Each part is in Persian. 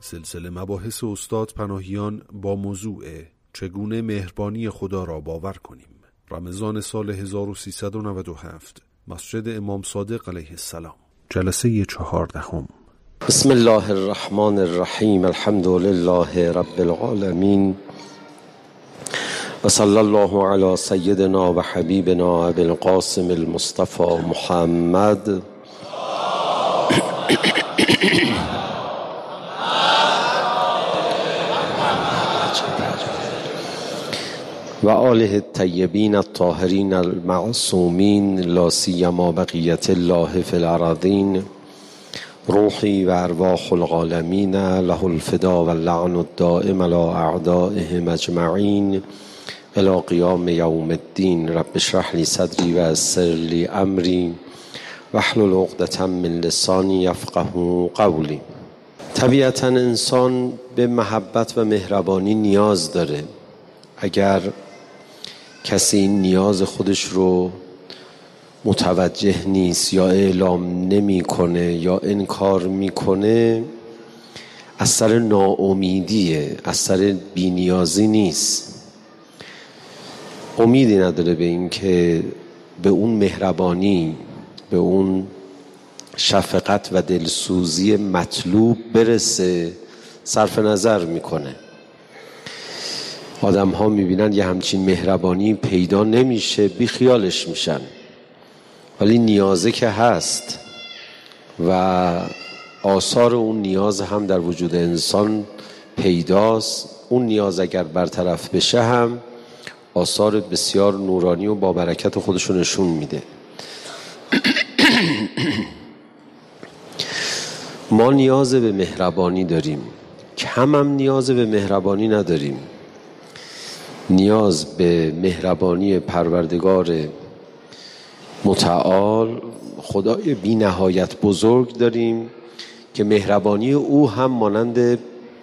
سلسله مباحث استاد پناهیان با موضوع چگونه مهربانی خدا را باور کنیم. رمضان سال 1397 مسجد امام صادق علیه السلام، جلسه 14. بسم الله الرحمن الرحیم. الحمد لله رب العالمین و صلی الله علی سیدنا و حبیبنا ابی القاسم المصطفى محمد و آله الطیبین الطاهرین المعصومین لا سیما بقیت الله فی الارضین. روحی و ارواح العالمین له الفدا و اللعن الدائم علی اعدائهم اجمعین الی قیام یوم الدین. رب اشرح لی صدری و یسر لی امری واحلل عقدة من لسانی یفقهوا قولی. طبیعتاً انسان به محبت و مهربانی نیاز داره. اگر کسی این نیاز خودش رو متوجه نیست یا اعلام نمیکنه یا انکار میکنه، اثر ناامیدیه، اثر بی‌نیازی نیست. امیدی نداره به این که به اون مهربانی، به اون شفقت و دلسوزی مطلوب برسه، صرف نظر میکنه. آدم ها میبینن یه همچین مهربانی پیدا نمیشه، بی خیالش میشن. ولی نیازه که هست و آثار اون نیاز هم در وجود انسان پیداست. اون نیاز اگر برطرف بشه هم آثار بسیار نورانی و با برکت خودشو نشون میده. ما نیاز به مهربانی داریم، کم هم نیاز به مهربانی نداریم. نیاز به مهربانی پروردگار متعال، خدای بی نهایت بزرگ داریم که مهربانی او هم مانند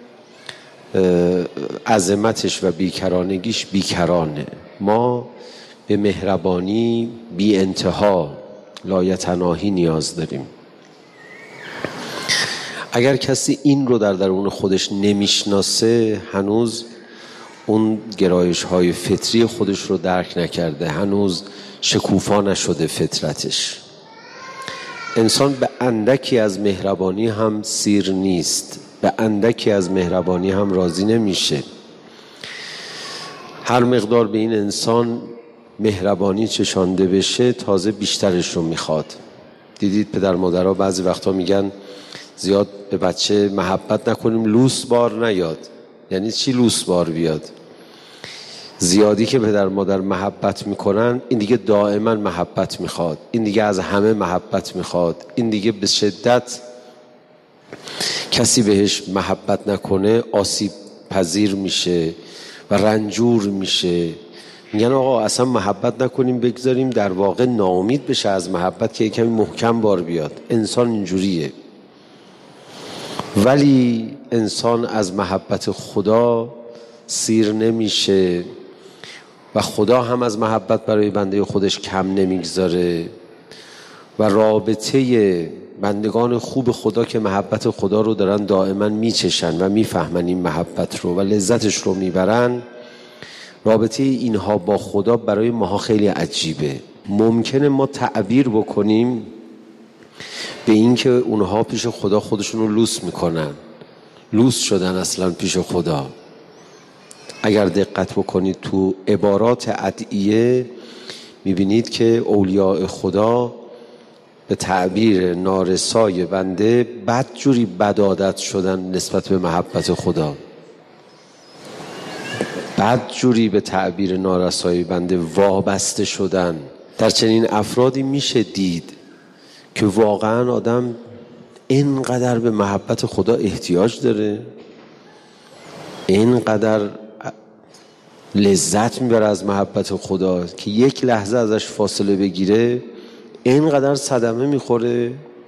عظمتش و بیکرانگیش بیکرانه. ما به مهربانی بی انتها لایتناهی نیاز داریم. اگر کسی این رو در درون خودش نمیشناسه، هنوز اون گرایش های فطری خودش رو درک نکرده، هنوز شکوفا نشده فطرتش. انسان به اندکی از مهربانی هم سیر نیست، به اندکی از مهربانی هم راضی نمیشه. هر مقدار به این انسان مهربانی چشانده بشه، تازه بیشترش رو میخواد. دیدید پدر مادرها بعضی وقتا میگن زیاد به بچه محبت نکنیم لوس بار نیاد. یعنی چی لوس بار بیاد؟ زیادی که پدر مادر محبت میکنن، این دیگه دائما محبت میخواد، این دیگه از همه محبت میخواد، این دیگه به شدت کسی بهش محبت نکنه آسیب پذیر میشه و رنجور میشه. میگن آقا اصلا محبت نکنیم، بگذاریم در واقع ناامید بشه از محبت که یکمی محکم بار بیاد. انسان اینجوریه. ولی انسان از محبت خدا سیر نمیشه و خدا هم از محبت برای بنده خودش کم نمیگذاره و رابطه بندگان خوب خدا که محبت خدا رو دارن دائما میچشن و میفهمن این محبت رو و لذتش رو میبرن، رابطه اینها با خدا برای ماها خیلی عجیبه. ممکنه ما تعبیر بکنیم به این که اونها پیش خدا خودشون رو لوس میکنن، لوس شدن اصلا پیش خدا. اگر دقت بکنید تو عبارات ادعیه میبینید که اولیاء خدا به تعبیر نارسای بنده بدجوری بدعادت شدن نسبت به محبت خدا. بدجوری به تعبیر نارسای بنده وابسته شدن. در چنین افرادی میشه دید که واقعا آدم اینقدر به محبت خدا احتیاج داره، اینقدر لذت میبره از محبت خدا که یک لحظه ازش فاصله بگیره اینقدر صدمه میخوره.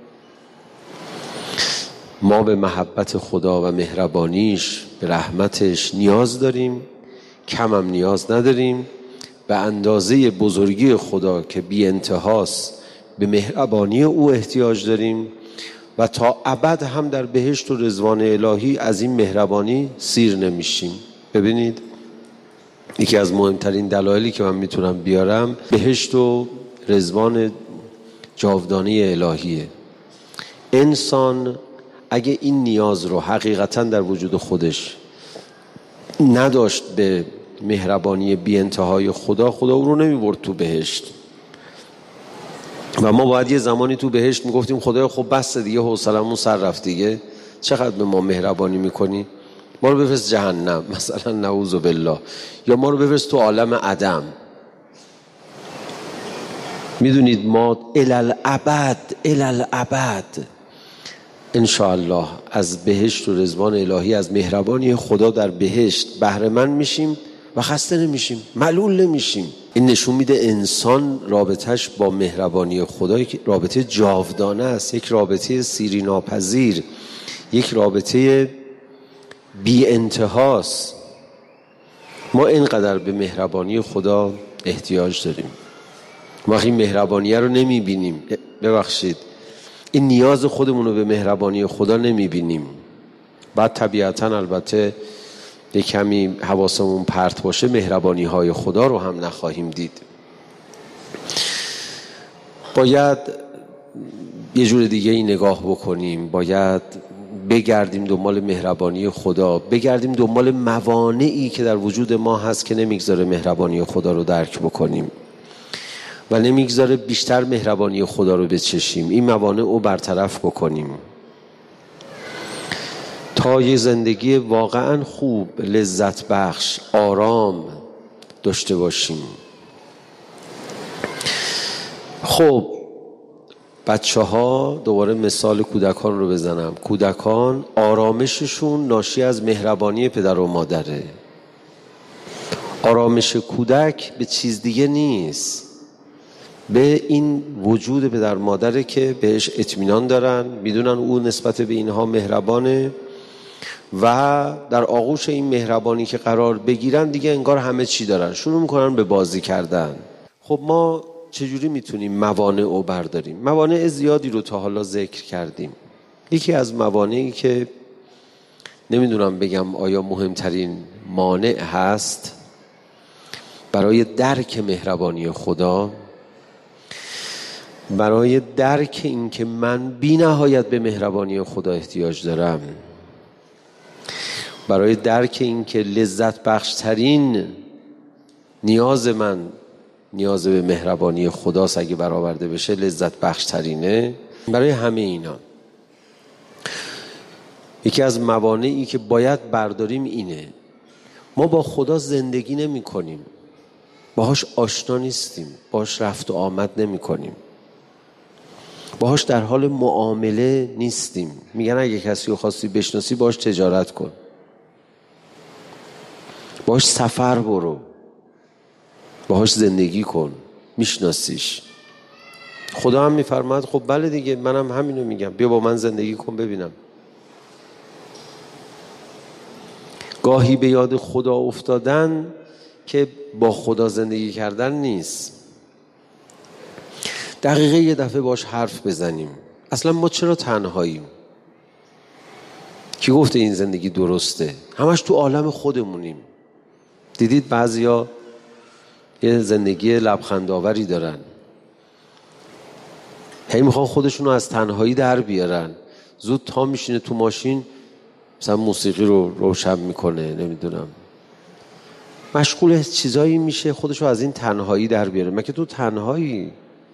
ما به محبت خدا و مهربانیش، به رحمتش نیاز داریم، کم هم نیاز نداریم. به اندازه بزرگی خدا که بی انتهاست به مهربانی او احتیاج داریم و تا ابد هم در بهشت و رضوان الهی از این مهربانی سیر نمیشیم. ببینید یکی از مهمترین دلایلی که من میتونم بیارم بهشت و رضوان جاودانه الهیه. انسان اگه این نیاز رو حقیقتا در وجود خودش نداشت به مهربانی بی انتهای خدا او رو نمیبرد تو بهشت. و ما باید یه زمانی تو بهشت میگفتیم خدایا خب بس دیگه، حوصلمون سر رفت دیگه، چقدر به ما مهربانی میکنی، ما رو بفرست جهنم مثلا، نعوذ بالله، یا ما رو بفرست تو عالم عدم. میدونید ما الالابد انشاءالله از بهشت و رضوان الهی، از مهربانی خدا در بهشت بهره مند میشیم و خسته نمیشیم، ملول نمیشیم. این نشون میده انسان رابطهش با مهربانی خدا یک رابطه جاودانه است، یک رابطه سیری ناپذیر، یک رابطه بی انتهاست. ما اینقدر به مهربانی خدا احتیاج داریم. ما این مهربانیه رو نمیبینیم، ببخشید این نیاز خودمون رو به مهربانی خدا نمیبینیم. بعد طبیعتا البته یه کمی حواسمون پرت باشه مهربانی های خدا رو هم نخواهیم دید. باید یه جور دیگه این نگاه بکنیم، باید بگردیم دنبال مهربانی خدا، بگردیم دنبال موانعی که در وجود ما هست که نمیگذاره مهربانی خدا رو درک بکنیم و نمیگذاره بیشتر مهربانی خدا رو بچشیم. این موانع رو برطرف بکنیم تا یه زندگی واقعا خوب، لذت بخش، آرام داشته باشیم. خب بچه ها، دوباره مثال کودکان رو بزنم، کودکان آرامششون ناشی از مهربانی پدر و مادره. آرامش کودک به چیز دیگه نیست، به این وجود پدر مادره که بهش اطمینان دارن، میدونن او نسبت به اینها مهربانه و در آغوش این مهربانی که قرار بگیرن دیگه انگار همه چی دارن، شروع میکنن به بازی کردن. خب ما چجوری میتونیم موانع رو برداریم؟ موانع زیادی رو تا حالا ذکر کردیم. یکی از موانعی که نمیدونم بگم آیا مهمترین مانع هست برای درک مهربانی خدا، برای درک این که من بی نهایت به مهربانی خدا احتیاج دارم، برای درک این که لذت بخشترین نیاز من نیاز به مهربانی خداست، اگه برآورده بشه لذت بخشترینه. برای همه اینا یکی از موانعی که باید برداریم اینه: ما با خدا زندگی نمی کنیم، باهاش آشنا نیستیم، باهاش رفت و آمد نمی کنیم، باهاش در حال معامله نیستیم. میگن اگه کسی رو خواستی بشناسی باهاش تجارت کن، باهاش سفر برو، باهاش زندگی کن، میشناسیش. خدا هم میفرماد خب بله دیگه، منم همینو میگم، بیا با من زندگی کن ببینم. گاهی به یاد خدا افتادن که با خدا زندگی کردن نیست، دقیقه یه دفعه باش حرف بزنیم. اصلا ما چرا تنهاییم؟ کی گفته این زندگی درسته؟ همش تو عالم خودمونیم. دیدید بعضیا یه زندگی لبخندآوری دارن، هی میخوان خودشونو از تنهایی در بیارن. زود تا میشینه تو ماشین مثلا موسیقی رو روشن میکنه، نمیدونم مشغول چیزایی میشه خودشو از این تنهایی در بیاره. مگه تو تنهایی؟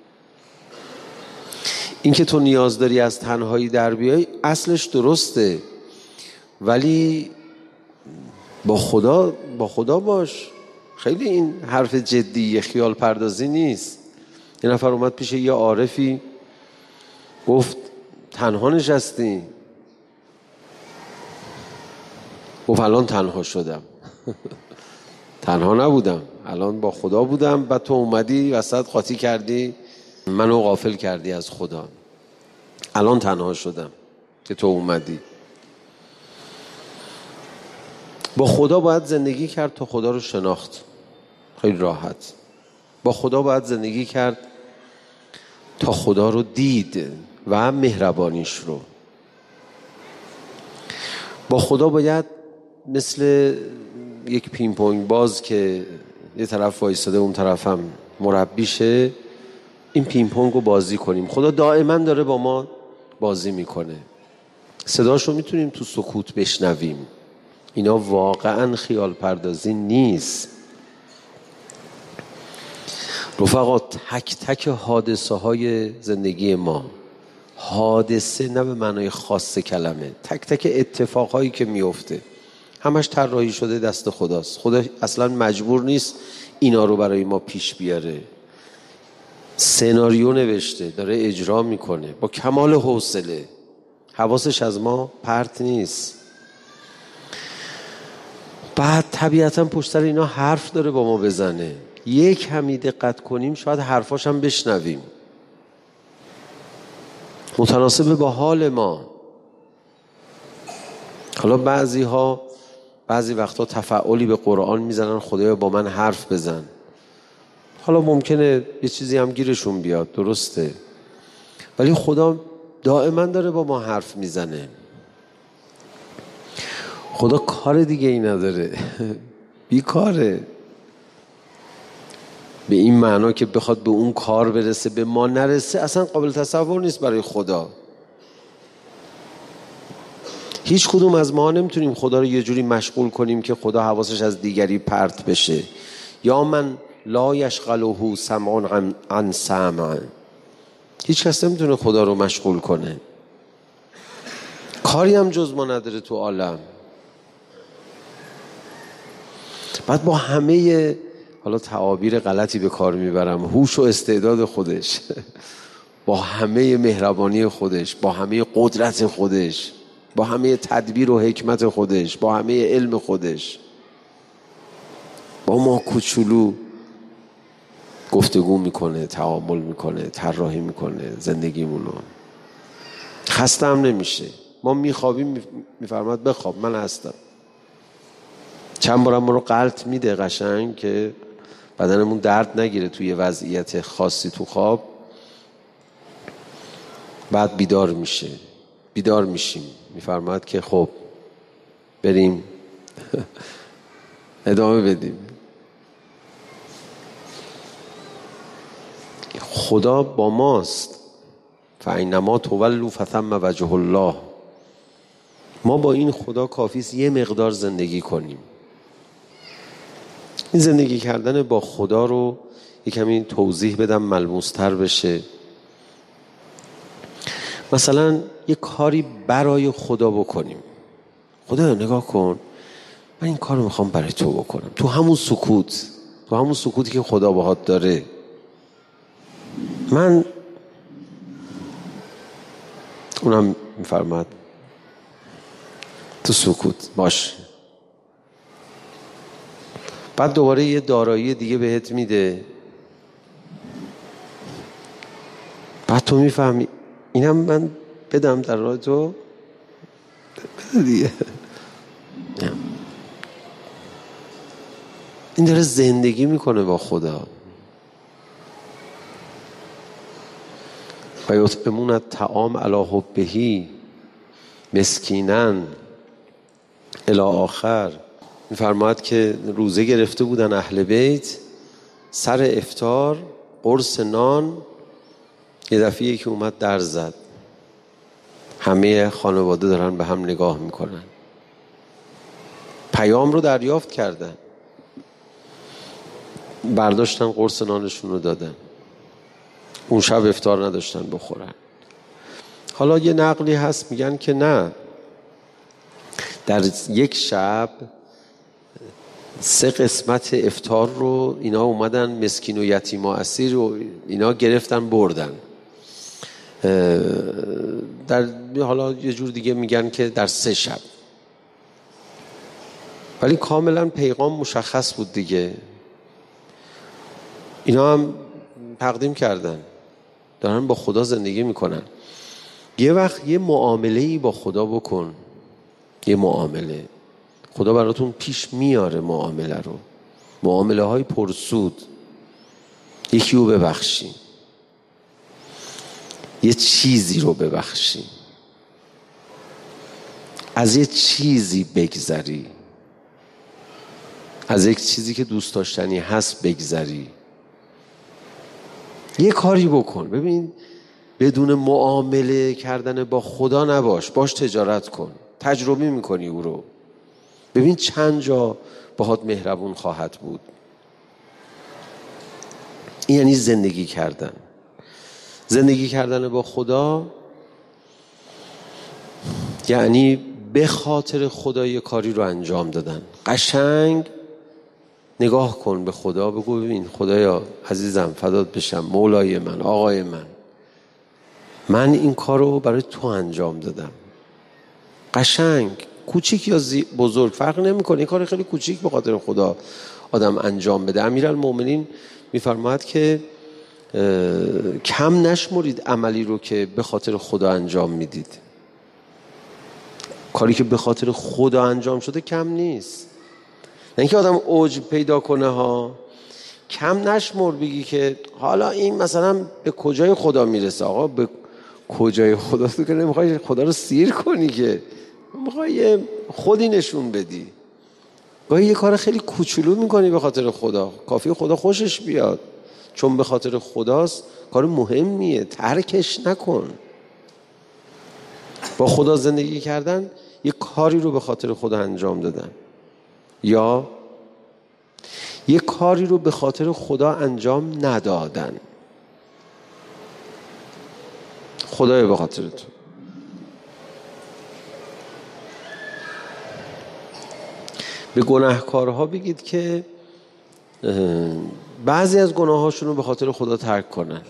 این که تو نیاز داری از تنهایی در بیای اصلش درسته، ولی با خدا باش. خیلی این حرف جدی، خیال پردازی نیست. یه نفر اومد پیش یه عارفی گفت تنها نشستی؟ گفت الان تنها شدم. تنها نبودم، الان با خدا بودم، بعد تو اومدی وسط قاطی کردی، منو غافل کردی از خدا. الان تنها شدم که تو اومدی. با خدا باید زندگی کرد تا خدا رو شناخت، خیلی راحت. با خدا باید زندگی کرد تا خدا رو دید و مهربانیش رو. با خدا باید مثل یک پینگ پونگ باز که یه طرف وایساده اون طرف هم مربیشه، این پینگ پونگ رو بازی کنیم. خدا دائما داره با ما بازی میکنه. صداش رو میتونیم تو سکوت بشنویم. اینا واقعا خیال پردازی نیست. رفقا، تک تک حادثه های زندگی ما، حادثه نه به معنای خاص کلمه، تک تک اتفاقهایی که میفته همش طراحی شده دست خداست. خدا اصلا مجبور نیست اینا رو برای ما پیش بیاره. سناریو نوشته، داره اجرا میکنه با کمال حوصله. حواسش از ما پرت نیست. بعد طبیعتا پشت سر اینا حرف داره با ما بزنه. یک کمی دقت کنیم شاید حرفاش هم بشنویم، متناسب با حال ما. حالا بعضی وقتا تفعالی به قرآن میزنن، خدایا با من حرف بزن. حالا ممکنه یه چیزی هم گیرشون بیاد، درسته، ولی خدا دائما داره با ما حرف میزنه. خدا کار دیگه ای نداره بیکاره. به این معنا که بخواد به اون کار برسه به ما نرسه اصلا قابل تصور نیست برای خدا. هیچ کدوم از ما نمیتونیم خدا رو یه جوری مشغول کنیم که خدا حواسش از دیگری پرت بشه. یا من لا یشغله سمع عن سمع. هیچ کس نمیتونه خدا رو مشغول کنه. کاری هم جز ما نداره تو عالم. بعد با همه، حالا تعابیر غلطی به کار میبرم، هوش و استعداد خودش با همه مهربانی خودش، با همه قدرت خودش، با همه تدبیر و حکمت خودش، با همه علم خودش، با ما کوچولو گفتگو میکنه، تعامل میکنه، طراحی میکنه زندگیمونو. خسته هم نمیشه. ما میخوابیم میفرماد بخواب، من هستم. چند بارم ما رو غلط میده قشنگ که بدنمون درد نگیره توی وضعیت خاصی تو خواب. بعد بیدار میشیم میفرماد که خب بریم ادامه بدیم. خدا با ماست. فإنما تولوا فثم وجه الله. ما با این خدا کافیست یه مقدار زندگی کنیم. این زندگی کردن با خدا رو یک کمی توضیح بدم ملموس‌تر بشه. مثلا یه کاری برای خدا بکنیم. خدا نگاه کن، من این کار رو میخوام برای تو بکنم. تو همون سکوتی که خدا باهات داره. من اونم میفرماد تو سکوت باش. بعد دوباره یه دارایی دیگه بهت میده. بعد تو میفهمی اینم من بدم در راه تو، بده دیگه. این داره زندگی میکنه با خدا. و یطعمون الطعام علی حبه مسکینا الی آخر. میفرماید که روزه گرفته بودن اهل بیت، سر افطار قرص نان یه دفعه یکی اومد در زد. همه خانواده دارن به هم نگاه میکنن. پیام رو دریافت کردن، برداشتن قرص نانشون رو دادن. اون شب افطار نداشتن بخورن. حالا یه نقلی هست میگن که نه، در یک شب 3 قسمت افطار رو اینا اومدن مسکین و یتیم و اسیر و اینا گرفتن بردن. در حالا یه جور دیگه میگن که در 3 شب. ولی کاملا پیغام مشخص بود دیگه. اینا هم تقدیم کردن، دارن با خدا زندگی میکنن. یه وقت یه معامله‌ای با خدا بکن. یه معامله خدا براتون پیش میاره. معامله های پرسود. یکی رو ببخشین، یه چیزی رو ببخشین. از یه چیزی بگذری، از یک چیزی که دوست داشتنی هست بگذری، یه کاری بکن. ببین بدون معامله کردن با خدا نباش، باش تجارت کن، تجربه میکنی او رو، ببین چند جا باهات مهربون خواهد بود. این یعنی زندگی کردن. زندگی کردن با خدا یعنی به خاطر خدا یه کاری رو انجام دادن. قشنگ نگاه کن به خدا، بگو ببین خدایا عزیزم فدات بشم، مولای من، آقای من این کار رو برای تو انجام دادم. قشنگ کوچیک یا بزرگ فرق نمیکنه، این کار خیلی کوچیک به خاطر خدا آدم انجام بده. امیرالمومنین میفرماید که کم نشمرید عملی رو که به خاطر خدا انجام میدید. کاری که به خاطر خدا انجام شده کم نیست. نه اینکه آدم اوج پیدا کنه ها، کم نشمر بگی که حالا این مثلا به کجای خدا میرسه. آقا به کجای خدا تو که نمیخوای خدا رو سیر کنی، که میخوای خودی نشون بدی. گاهی یه کار خیلی کوچولو میکنی به خاطر خدا، کافی خدا خوشش بیاد، چون به خاطر خداست، کار مهمیه، ترکش نکن. با خدا زندگی کردن یه کاری رو به خاطر خدا انجام دادن، یا یه کاری رو به خاطر خدا انجام ندادن. خدای به خاطر تو. به گناهکارها بگید که بعضی از گناهاشون رو به خاطر خدا ترک کنن.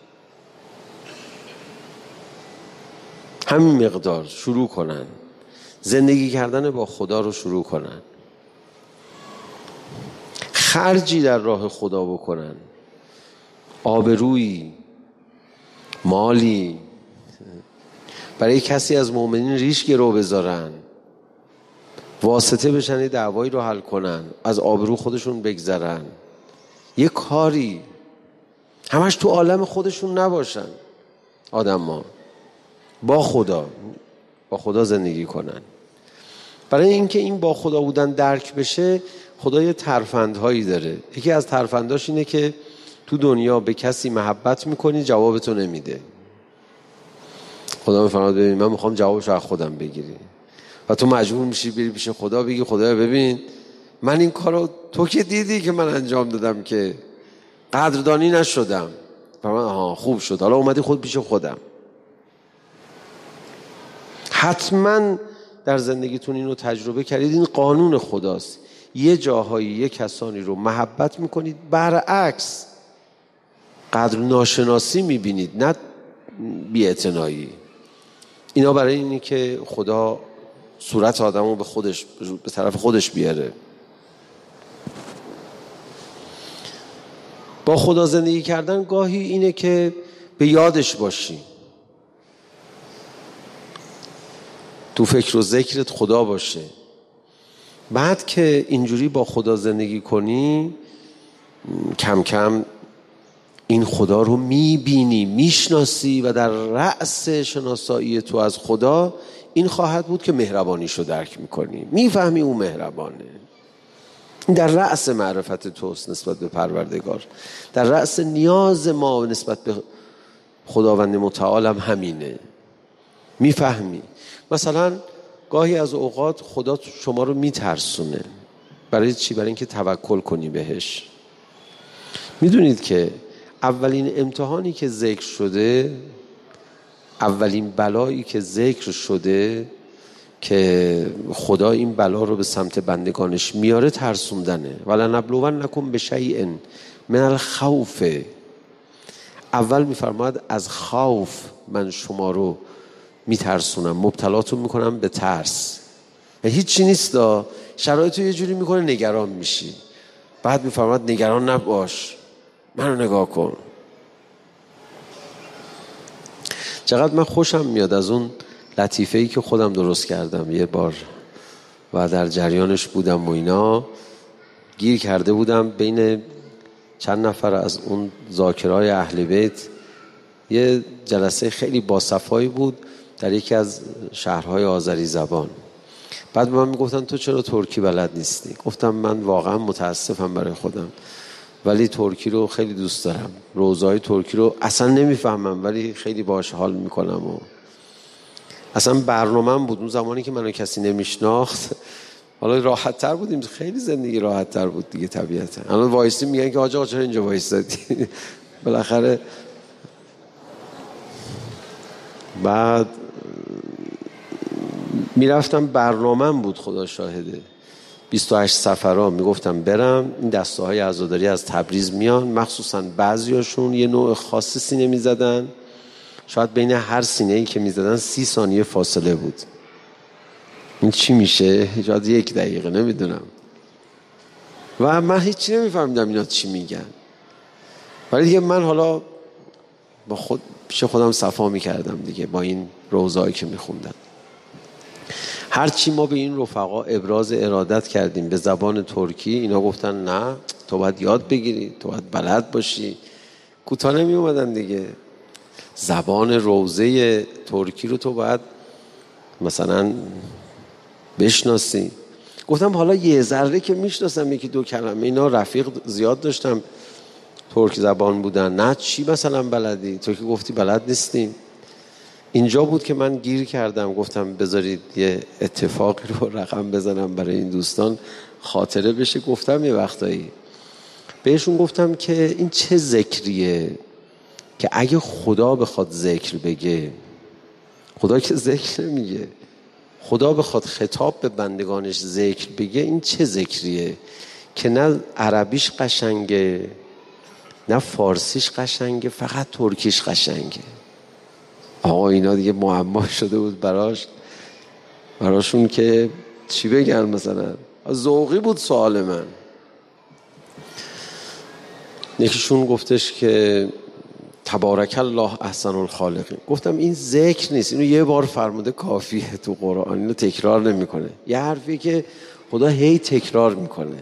همین مقدار شروع کنن، زندگی کردن با خدا رو شروع کنن، خرجی در راه خدا بکنن، آبرویی، مالی برای کسی از مؤمنین ریش گرو بذارن، واسطه بشن دعوایی رو حل کنن، از آبرو خودشون بگذرن، یه کاری، همش تو عالم خودشون نباشن. آدم ها با خدا زندگی کنن. برای اینکه این با خدا بودن درک بشه، خدا یه ترفندهایی داره. یکی از ترفنداش اینه که تو دنیا به کسی محبت میکنی جوابتو نمیده. خدا میفرماد ببین من میخوام جوابشو از خودم بگیری، و تو مجبور میشی بری پیش خدا بگی خدا ببین من این کارو تو که دیدی که من انجام دادم که قدردانی نشدم، فرمان خوب شد، حالا اومدی خود پیش خودم. حتما در زندگیتون اینو تجربه کردید، این قانون خداست. یه جاهایی یه کسانی رو محبت میکنید، برعکس قدر ناشناسی میبینید، نه بی‌اعتنایی. اینا برای اینی که خدا صورت آدمو به طرف خودش بیاره. با خدا زندگی کردن گاهی اینه که به یادش باشی، تو فکر و ذکرت خدا باشه. بعد که اینجوری با خدا زندگی کنی، کم کم این خدا رو میبینی، میشناسی، و در رأس شناسایی تو از خدا این خواهد بود که مهربانیشو درک میکنی، میفهمی اون مهربانه. این در رأس معرفت توست نسبت به پروردگار، در رأس نیاز ما نسبت به خداوند متعال هم همینه، میفهمی. مثلا گاهی از اوقات خدا شما رو میترسونه. برای چی؟ برای اینکه توکل کنی بهش. میدونید که اولین امتحانی که ذکر شده، اولین بلایی که ذکر شده که خدا این بلا رو به سمت بندگانش میاره، ترسوندنه. ولنبلونکم بشیء من الخوف. اول میفرماید از خوف من شما رو میترسونم، مبتلاتون میکنم به ترس. هیچ چی نیست، شرایطو یه جوری میکنه نگران میشی. بعد میفرماید نگران نباش، منو نگاه کن. چقدر من خوشم میاد از اون لطیفه‌ای که خودم درست کردم یه بار و در جریانش بودم و اینا، گیر کرده بودم بین چند نفر از اون ذاکرای اهل بیت. یه جلسه خیلی باصفایی بود در یکی از شهرهای آذری زبان. بعد به من میگفتن تو چرا ترکی بلد نیستی؟ گفتم من واقعا متاسفم برای خودم، ولی ترکی رو خیلی دوست دارم. روزهای ترکی رو اصلا نمیفهمم ولی خیلی باهاش حال میکنم و اصلا برنامه‌ام بود اون زمانی که منو کسی نمیشناخت. حالا راحت تر بودیم، خیلی زندگی راحت تر بود دیگه طبیعتا. الان وایسی میگن که آقا چرا اینجا وایسادی؟ بالاخره بعد میرفتم، برنامه‌ام بود خدا شاهده، 28 سفرها میگفتم برم. این دسته های عزاداری از تبریز میان، مخصوصا بعضیاشون یه نوع خاص سینه میزدن، شاید بین هر سینه‌ای که میزدن 30 ثانیه فاصله بود. این چی میشه؟ شاید 1 دقیقه، نمیدونم. و من هیچی نمیفهمیدم اینا چی میگن، ولی دیگه من حالا با خود پیش خودم صفا میکردم دیگه با این روزایی که میخوندم. هرچی ما به این رفقا ابراز ارادت کردیم به زبان ترکی، اینا گفتن نه تو باید یاد بگیری، تو باید بلد باشی. کوتاه نمی اومدن دیگه. زبان روزه ترکی رو تو باید مثلا بشناسی. گفتم حالا یه ذره که میشناسم 1-2 کلمه، اینا رفیق زیاد داشتم ترک زبان بودن. نه چی مثلا بلدی؟ تو که گفتی بلد نیستیم. اینجا بود که من گیر کردم، گفتم بذارید یه اتفاقی رو رقم بزنم برای این دوستان خاطره بشه. گفتم یه وقتایی بهشون گفتم که این چه ذکریه که اگه خدا بخواد ذکر بگه، خدا که ذکر نمیگه، خدا بخواد خطاب به بندگانش ذکر بگه، این چه ذکریه که نه عربیش قشنگه نه فارسیش قشنگه، فقط ترکیش قشنگه. آقا اینا دیگه معما شده بود براشون که چی بگن، مثلا ذوقی بود سوال من. یکیشون گفتش که تبارک الله احسن الخالقین. گفتم این ذکر نیست، اینو یه بار فرموده کافیه تو قرآن، اینو تکرار نمیکنه. یه حرفی که خدا هی تکرار میکنه.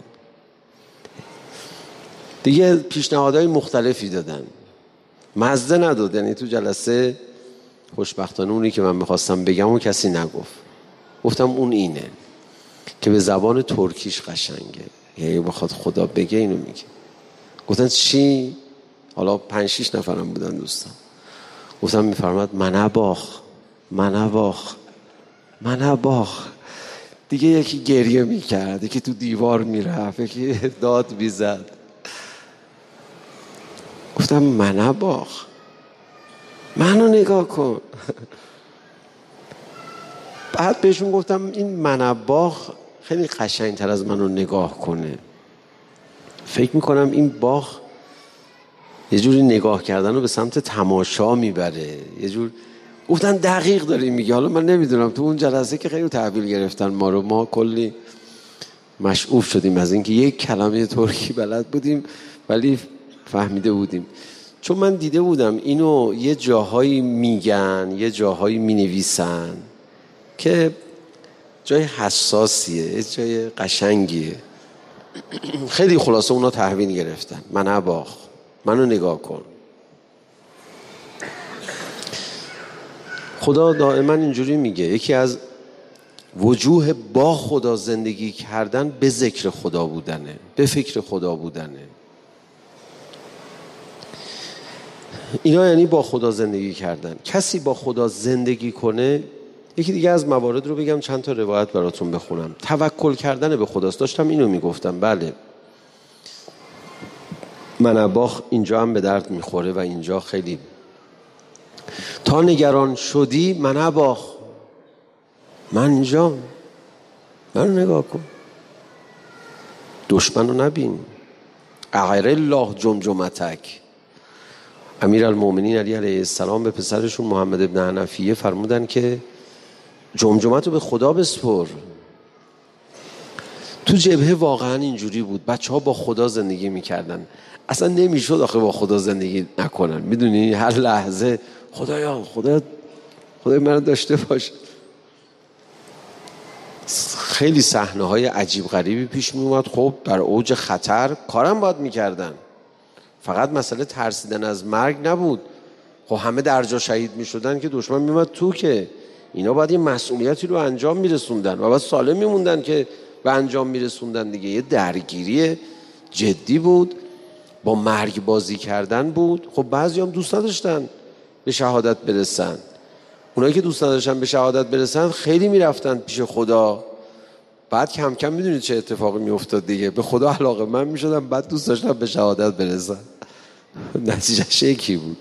دیگه پیشنهادهای مختلفی دادن، مزه نداد. یعنی تو جلسه خوشبختانه اونی که من میخواستم بگم و کسی نگفت. گفتم اون اینه که به زبان ترکیش قشنگه، یعنی بخواد خدا بگه اینو میگه. گفتن چی؟ حالا 5-6 نفرم بودن دوستان. گفتم میفرماد منباخ. دیگه یکی گریه میکرد، یکی تو دیوار میرفت، یکی داد میزد. گفتم منباخ، منو نگاه کن. بعد بهشون گفتم این منباخ خیلی قشنگتر از منو نگاه کنه. فکر میکنم این باخ یه جوری نگاه کردن رو به سمت تماشا میبره، یه جور. گفتن دقیق داری میگه. حالا من نمیدونم، تو اون جلسه که خیلی تحویل گرفتن ما کلی مشعوف شدیم از اینکه یک کلمه ترکی بلد بودیم ولی فهمیده بودیم. چون من دیده بودم اینو یه جاهایی میگن، یه جاهایی مینویسن که جای حساسیه، یه جای قشنگیه. خیلی خلاصه اونا تحویل گرفتن. منباخ، منو نگاه کن. خدا دائما اینجوری میگه، یکی از وجوه با خدا زندگی کردن به ذکر خدا بودنه، به فکر خدا بودنه. اینا یعنی با خدا زندگی کردن. کسی با خدا زندگی کنه، یکی دیگه از موارد رو بگم، چند تا روایت براتون بخونم. توکل کردن به خداست. داشتم اینو میگفتم. بله، منباخ اینجا هم به درد میخوره و اینجا خیلی. تا نگران شدی منباخ، من اینجا، منو نگاه کن. دشمنو نبین. اغیر الله جمجمتک. امیرالمومنین علی علیه السلام به پسرشون محمد ابن حنفیه فرمودن که جمجمتو به خدا بسپر. تو جبهه واقعا اینجوری بود. بچه‌ها با خدا زندگی میکردن. اصلا نمیشد آخه با خدا زندگی نکنن. میدونی هر لحظه خدایا خدای منو داشته باش. خیلی صحنه‌های عجیب غریبی پیش میومد. خب در اوج خطر کارم باید میکردن. فقط مسئله ترسیدن از مرگ نبود. خب همه در جا شهید میشدن که دشمن میومد تو، که اینا باید یه مسئولیتی رو انجام میرسوندن و باید سالم میموندن که به انجام میرسوندن دیگه. یه درگیری جدی بود، با مرگ بازی کردن بود. خب بعضی هم دوست نداشتن به شهادت برسن. اونایی که دوست نداشتن به شهادت برسن خیلی میرفتن پیش خدا. بعد کم کم میدونید چه اتفاقی میافتاد دیگه، به خدا علاقه‌مند میشدن، بعد دوست داشتن به شهادت برسن. نتیجهش یکی بود.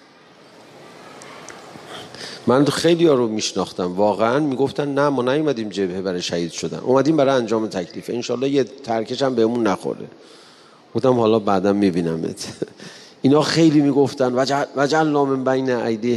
من خیلی ها رو میشناختم واقعا میگفتن نه ما نیومدیم جبهه برای شهید شدن، اومدیم برای انجام تکلیف، انشالله یه ترکش هم بهمون نخوره. گفتم حالا بعدم میبینمت. اینا خیلی میگفتن وجعلنا من بین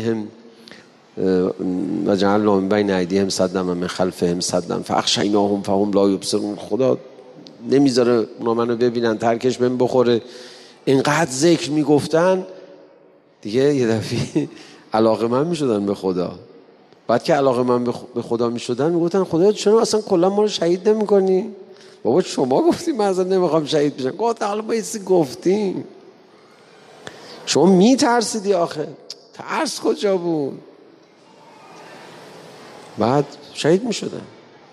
ایدیهم صدا و من خلفهم صدا فاغشیناهم فهم لا یبصرون. خدا نمیذاره اونا منو ببینن، ترکش بهم بخوره. اینقدر ذکر میگفتن دیگه یه دفعه علاقه من میشدن به خدا. بعد که علاقه من به خدا میشدن میگفتن خدا چرا اصلا کلا ما رو شهید نمیکنی؟ بابا شما گفتیم من اصلا نمیخوام شهید بشم. گفتم حالا ما ایسی گفتیم، شما میترسیدی آخه. ترس کجا بود؟ بعد شهید میشدن.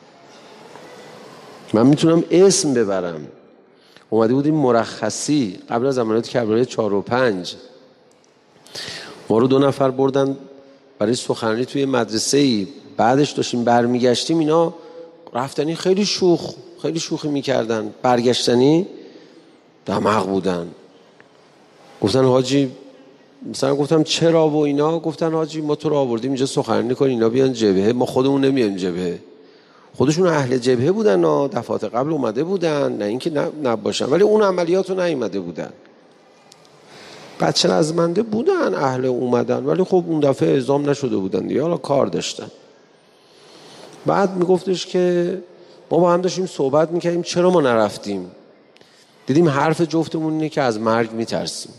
من میتونم اسم ببرم. اومده بودیم مرخصی قبل از عملیات کربلای 4 و 5، ما رو 2 نفر بردن برای سخنرانی توی مدرسه‌ای. بعدش داشتیم برمیگشتیم، اینا رفتنی خیلی شوخی میکردن، برگشتنی دماغ بودن. گفتن حاجی، مثلا گفتم چرا و اینا، گفتن حاجی ما تو رو آوردیم اینجا سخنرانی کنی، اینا بیان جبهه، ما خودمون نمیایم جبهه. خودشون اهل جبهه بودن، دفعات قبل اومده بودن، نه اینکه نباشن، ولی اون عملیاتو نیومده بودن. بچه رزمنده بودن، اهل اومدن، ولی خب اون دفعه اعزام نشده بودن دیگه، حالا کار داشتن. بعد میگفتش که ما با هم داشتیم صحبت میکردیم چرا ما نرفتیم. دیدیم حرف جفتمون اینه که از مرگ میترسیم.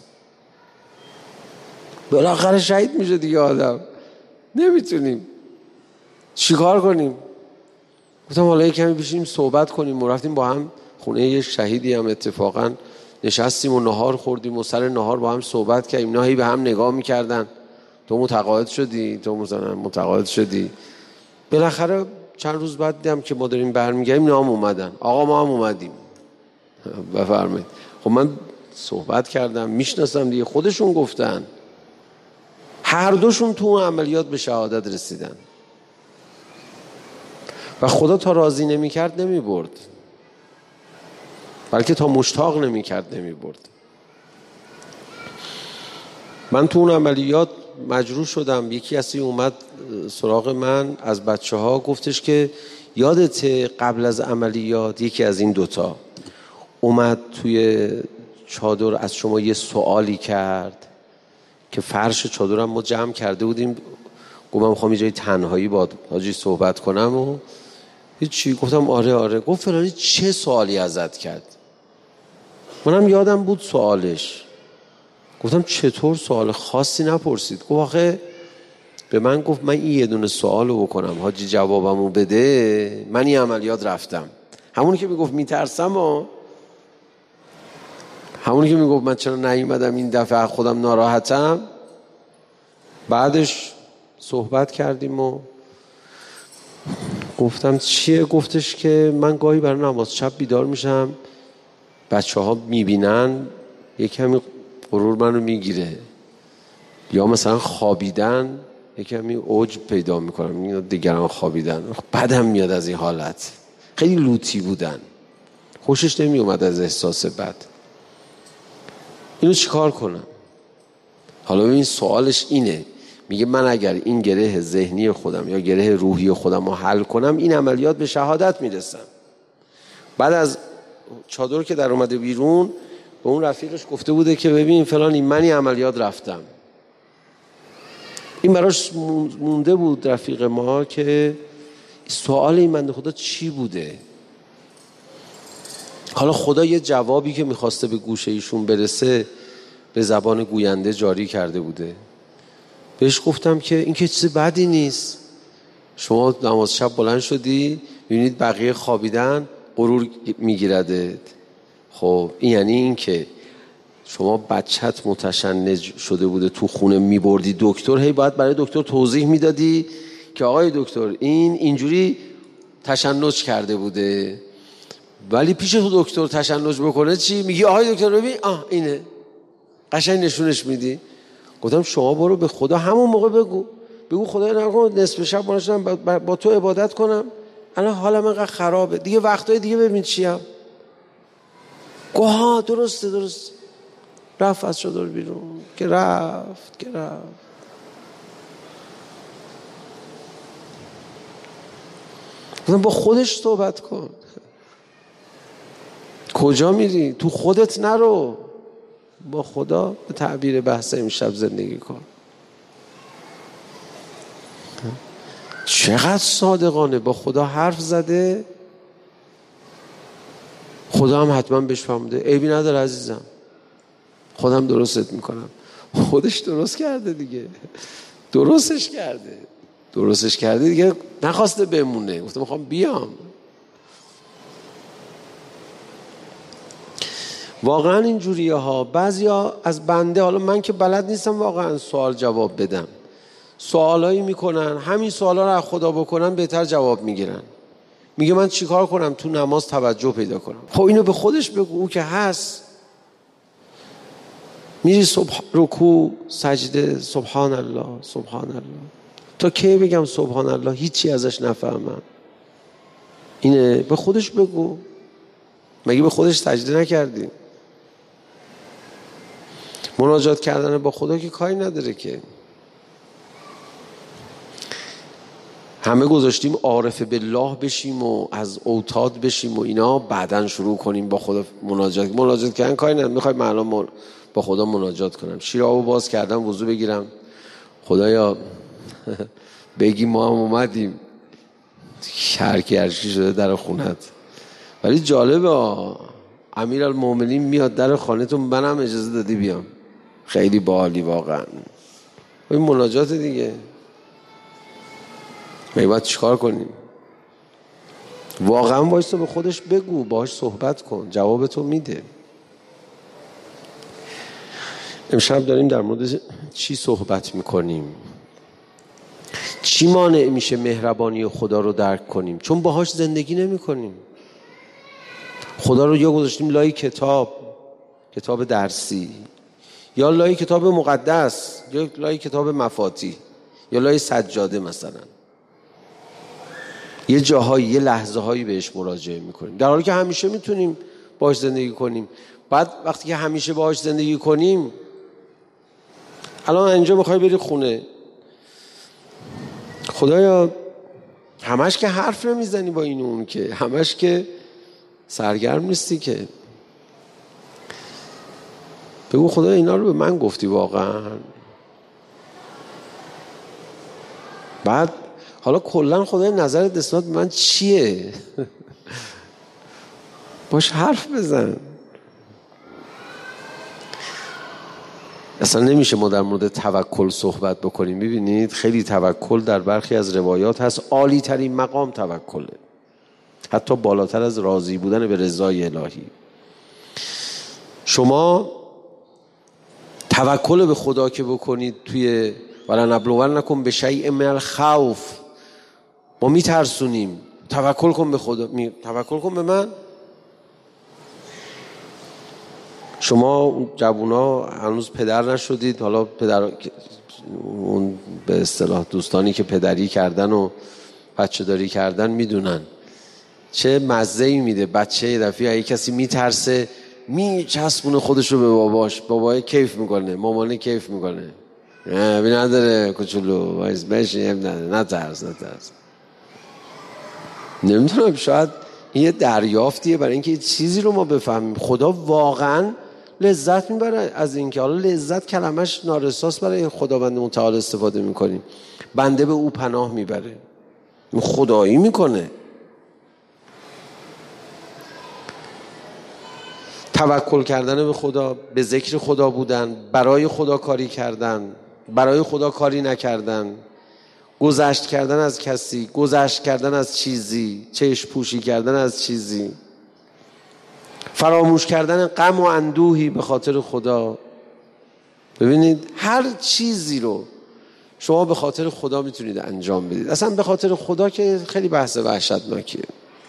بالاخره شهید میشه دیگه آدم، نمیتونیم چیکار کنیم. گفتم حالا یه کمی بشینیم صحبت کنیم. و رفتیم با هم خونه یه شهیدی هم اتفاقا نشستیم و نهار خوردیم و سر نهار با هم صحبت کردیم. اینا هی به هم نگاه میکردن، تو متقاعد شدی، تو مثلا متقاعد شدی. بالاخره چند روز بعد دیدم که ما داریم برمیگردیم، اینا هم اومدن. آقا ما هم اومدیم، بفرمایید. خب من صحبت کردم، میشناسم دیگه، خودشون گفتن. هر دوشون تو اون عملیات به شهادت رسیدن و خدا تا راضی نمی کرد نمی برد، بلکه تا مشتاق نمی کرد نمی برد. من تو اون عملیات مجروح شدم. یکی اصلی اومد سراغ من از بچه ها، گفتش که یادته قبل از عملیات یکی از این دوتا اومد توی چادر از شما یه سوالی کرد که فرش چادرم ما جمع کرده بودیم، گفتم میخوام یه جای تنهایی با حاجی صحبت کنم و هیچی. گفتم آره. گفت فلانی چه سوالی ازت کرد؟ منم یادم بود سوالش. گفتم چطور؟ سوال خاصی نپرسید. گفت آخه به من گفت من این یه دونه سوالو بکنم حاجی جوابمو بده، من این عملیات رفتم. همونی که میگفت میترسم و همونی که میگفت من چرا نیومدم این دفعه خودم ناراحتم. بعدش صحبت کردیم و گفتم چیه؟ گفتش که من گاهی برای نماز شب بیدار میشم، بچه ها میبینن یه کمی غرور منو میگیره، یا مثلا خوابیدن یه کمی اوج پیدا میکنم، اینا دیگران خوابیدن بعدم میاد از این حالت. خیلی لوتی بودن، خوشش نمی اومد از احساس بد. اینو چیکار کنم؟ حالا ببین سوالش اینه، میگه من اگر این گره ذهنی خودم یا گره روحی خودم رو حل کنم این عملیات به شهادت میرسم. بعد از چادر که در اومده بیرون به اون رفیقش گفته بوده که ببین فلانی من این عملیات رفتم. این براش مونده بود رفیق ما که سوال این بنده خدا چی بوده. حالا خدا یه جوابی که میخواسته به گوشه ایشون برسه به زبان گوینده جاری کرده بوده. بهش گفتم که این که چیز بدی نیست، شما نماز شب بلند شدی ببینید بقیه خوابیدن غرور میگیردت. خب این یعنی این که شما بچت متشنج شده بوده تو خونه میبردی دکتر، هی باید برای دکتر توضیح میدادی که آقای دکتر این اینجوری تشنج کرده بوده، ولی پیش تو دکتر تشنج بکنه چی؟ میگی آقای دکتر ببین اینه، قشنگ نشونش میدی. گفتم شما برو به خدا همون موقع بگو خدای نکن نصف شب باشم با تو عبادت کنم، الان حالم اینقدر خرابه دیگه، وقتای دیگه ببین چیم. گوها درسته رفت از چادر بیرون که رفت با خودش صحبت کن. کجا میری؟ تو خودت نرو، با خدا به تعبیر بحث امشب زندگی کن. چقدر صادقانه با خدا حرف زده، خدا هم حتما بهش فهمده عیبی نداره عزیزم، خودم درستت میکنم. خودش درست کرده دیگه، درستش کرده دیگه، نخواسته بمونه، گفته میخوام بیام. واقعا اینجوریه ها. بعضیا از بنده، حالا من که بلد نیستم واقعا سوال جواب بدم، سوالایی میکنن، همین سوالا رو از خدا بکنن بهتر جواب میگیرن. میگه من چیکار کنم تو نماز توجه پیدا کنم؟ خب اینو به خودش بگو، او که هست. میری رکوع سجده سبحان الله تا کی بگم سبحان الله هیچی ازش نفهمم؟ اینه، به خودش بگو. مگه به خودش سجده نکردی؟ مناجات کردن با خدا که کاری نداره که. همه گذاشتیم عارف بالله بشیم و از اوتاد بشیم و اینا، بعدن شروع کنیم با خدا مناجات کردن کاری نداره. میخوای الان با خدا مناجات کنم، شیر آبو باز کردم وضو بگیرم، خدایا بگی ما هم اومدیم، هرکی شده در خونت. ولی جالبه امیرالمومنین میاد در خانه‌تون، منم اجازه دادی بیام، خیلی باحالی واقعا. این مناجات دیگه. باید چیکار کنیم؟ واقعا وایسا به خودش بگو، باهاش صحبت کن، جوابتو میده. امشب داریم در مورد چی صحبت میکنیم؟ چی مانع میشه مهربانی خدا رو درک کنیم؟ چون باهاش زندگی نمیکنیم. خدا رو یا گذاشتیم لای کتاب درسی، یا لای کتاب مقدس، یا لای کتاب مفاتی، یا لای سجاده مثلا. یه جاهایی، یه لحظه هایی بهش مراجعه میکنیم، در حالی که همیشه میتونیم باهاش زندگی کنیم. بعد وقتی که همیشه باهاش زندگی کنیم، الان اینجا میخوای بری خونه، خدایا همش که حرف نمیزنی با این اون، که همش که سرگرم نیستی، که بگو خدا اینا رو به من گفتی واقعا. بعد حالا کلا خدای نظرت نسبت به من چیه؟ باش حرف بزن. اصلا نمیشه ما در مورد توکل صحبت بکنیم. ببینید خیلی توکل در برخی از روایات هست عالی ترین مقام توکله، حتی بالاتر از راضی بودن به رضای الهی. شما توکل به خدا که بکنید توی ولنبلونکم بشیء من الخوف، ما میترسونیم، توکل کن به خدا، توکل کن به من. شما جوونا هنوز پدر نشدید، حالا پدر اون به اصطلاح دوستانی که پدری کردن و بچه داری کردن میدونن چه مزه‌ای میده. بچه یه دفعه یه کسی میترسه میچسبونه خودش رو به باباش، بابای کیف میکنه، مامانه کیف میکنه، بی نداره کوچولو وایس بشین، نترس. نمیدونم، شاید این یه دریافتیه برای اینکه چیزی رو ما بفهمیم. خدا واقعا لذت میبره از اینکه، حالا لذت کلمش نارساست برای خداوند متعال استفاده میکنیم، بنده به او پناه میبره، خدایی میکنه. توکل کردن به خدا، به ذکر خدا بودن، برای خدا کاری کردن، برای خدا کاری نکردن، گذشت کردن از کسی، گذشت کردن از چیزی، چشم پوشی کردن از چیزی، فراموش کردن غم و اندوهی به خاطر خدا. ببینید هر چیزی رو شما به خاطر خدا میتونید انجام بدید. اصلا به خاطر خدا که خیلی بحث وحشتناکیه.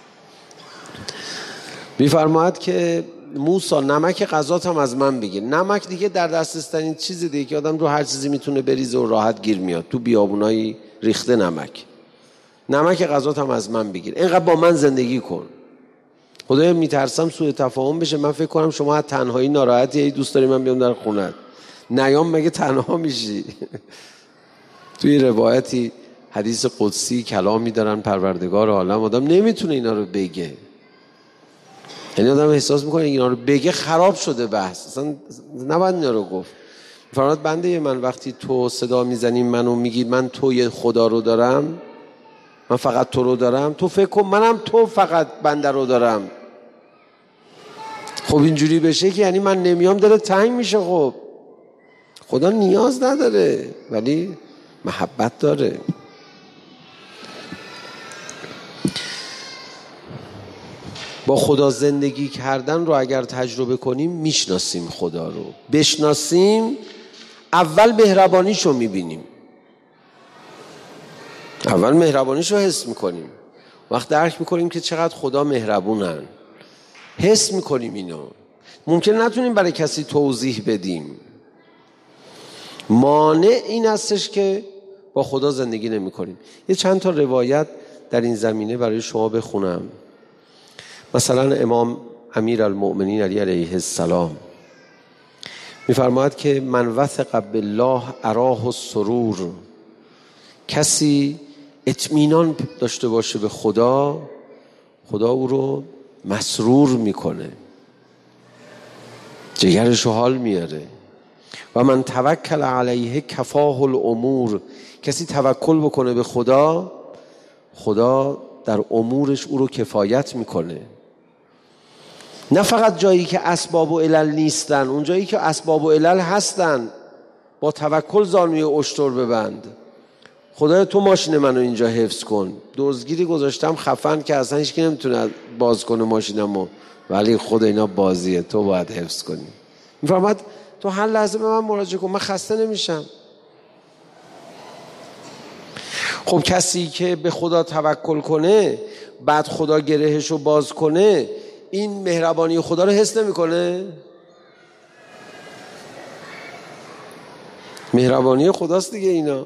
میفرماید که موسی نمک غذات هم از من بگیر. نمک دیگه در دسترسترین چیز دیگه که آدم رو هر چیزی میتونه بریزه و راحت گیر میاد، تو بیابونای ریخته نمک غذات هم از من بگیر، اینقدر با من زندگی کن. خدایا میترسم سوء تفاهم بشه، من فکر کنم شما از تنهایی ناراحتی، دوست داری من بیام در خونت، نیام مگه تنها میشی؟ توی روایتی حدیث قدسی کلامی دارن پروردگار عالم، آدم نمیتونه اینا رو بگه، یعنی آدم احساس میکنه اینا رو بگه خراب شده بحث، اصلا نباید اینا رو گفت. فرمود بنده من وقتی تو صدا میزنی منو میگی من توی خدا رو دارم، من فقط تو رو دارم، تو فکر کن منم تو فقط بنده رو دارم. خب اینجوری بشه که یعنی من نمیام داره تنگ میشه. خب خدا نیاز نداره ولی محبت داره. با خدا زندگی کردن رو اگر تجربه کنیم میشناسیم خدا رو. بشناسیم اول مهربانیشو میبینیم، اول مهربانیشو حس میکنیم، وقت درک میکنیم که چقدر خدا مهربونن، حس میکنیم اینو. ممکن نتونیم برای کسی توضیح بدیم. مانع این هستش که با خدا زندگی نمی کنیم. یه چند تا روایت در این زمینه برای شما بخونم. مثلا امام امیر المؤمنین علی علیه السلام میفرماید که من وثق بالله اراه السرور، کسی اطمینان داشته باشه به خدا، خدا او رو مسرور میکنه، جگرش رو حال میاره. و من توکل علیه کفاه الامور، کسی توکل بکنه به خدا، خدا در امورش او رو کفایت میکنه. نه فقط جایی که اسباب و علل نیستن، اون جایی که اسباب و علل هستن با توکل زانوی اشتر ببند. خدایا تو ماشین منو اینجا حفظ کن، دزدگیری گذاشتم خفن که اصلا هیچ کی نمیتونه باز کنه ماشینمو، ولی خدا اینا بازیه، تو باید حفظ کنی. میفرماد تو هر لحظه به من مراجعه کن، من خسته نمیشم. خب کسی که به خدا توکل کنه بعد خدا گرهشو باز کنه، این مهربانی خدا رو حس نمیکنه؟ مهربانی خداست دیگه اینا.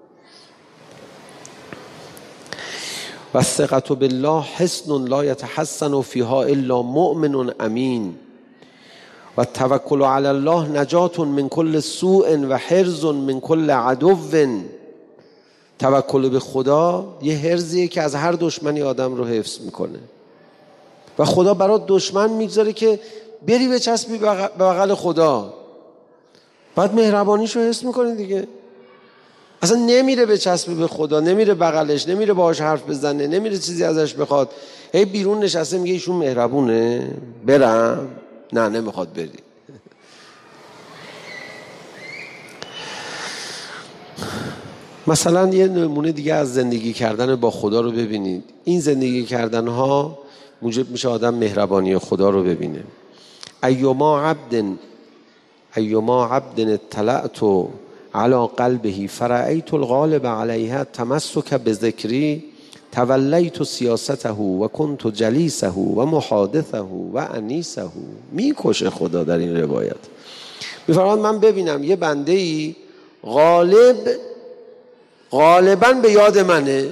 و الثقة بالله حسن لا يتحسن فيها الا مؤمن امین و التوکل علی الله نجات من کل سوء و حرز من کل عدو. توکل به خدا یه حرزیه که از هر دشمنی آدم رو حفظ میکنه و خدا برای دشمن میگذاره که بری بچسبی به بغل خدا، بعد مهربانیشو حس میکنی دیگه. اصلا نمیره بچسبی به خدا، نمیره بغلش، نمیره باهاش حرف بزنه، نمیره چیزی ازش بخواد. هی بیرون نشسته میگه ایشون مهربونه، برم؟ نه نمیخواد بری. مثلا یه نمونه دیگه از زندگی کردن با خدا رو ببینید. این زندگی کردن ها موجب میشه آدم مهربانی خدا رو ببینه. ایما عبد اطلعت علی قلبه فرأیت الغالب علیها تمسک بذکری تولیت سیاسته و کنت جلیسه و محادثه و انیسه. میکشه خدا در این روایت. میفرماید من ببینم یه بنده‌ای غالباً به یاد منه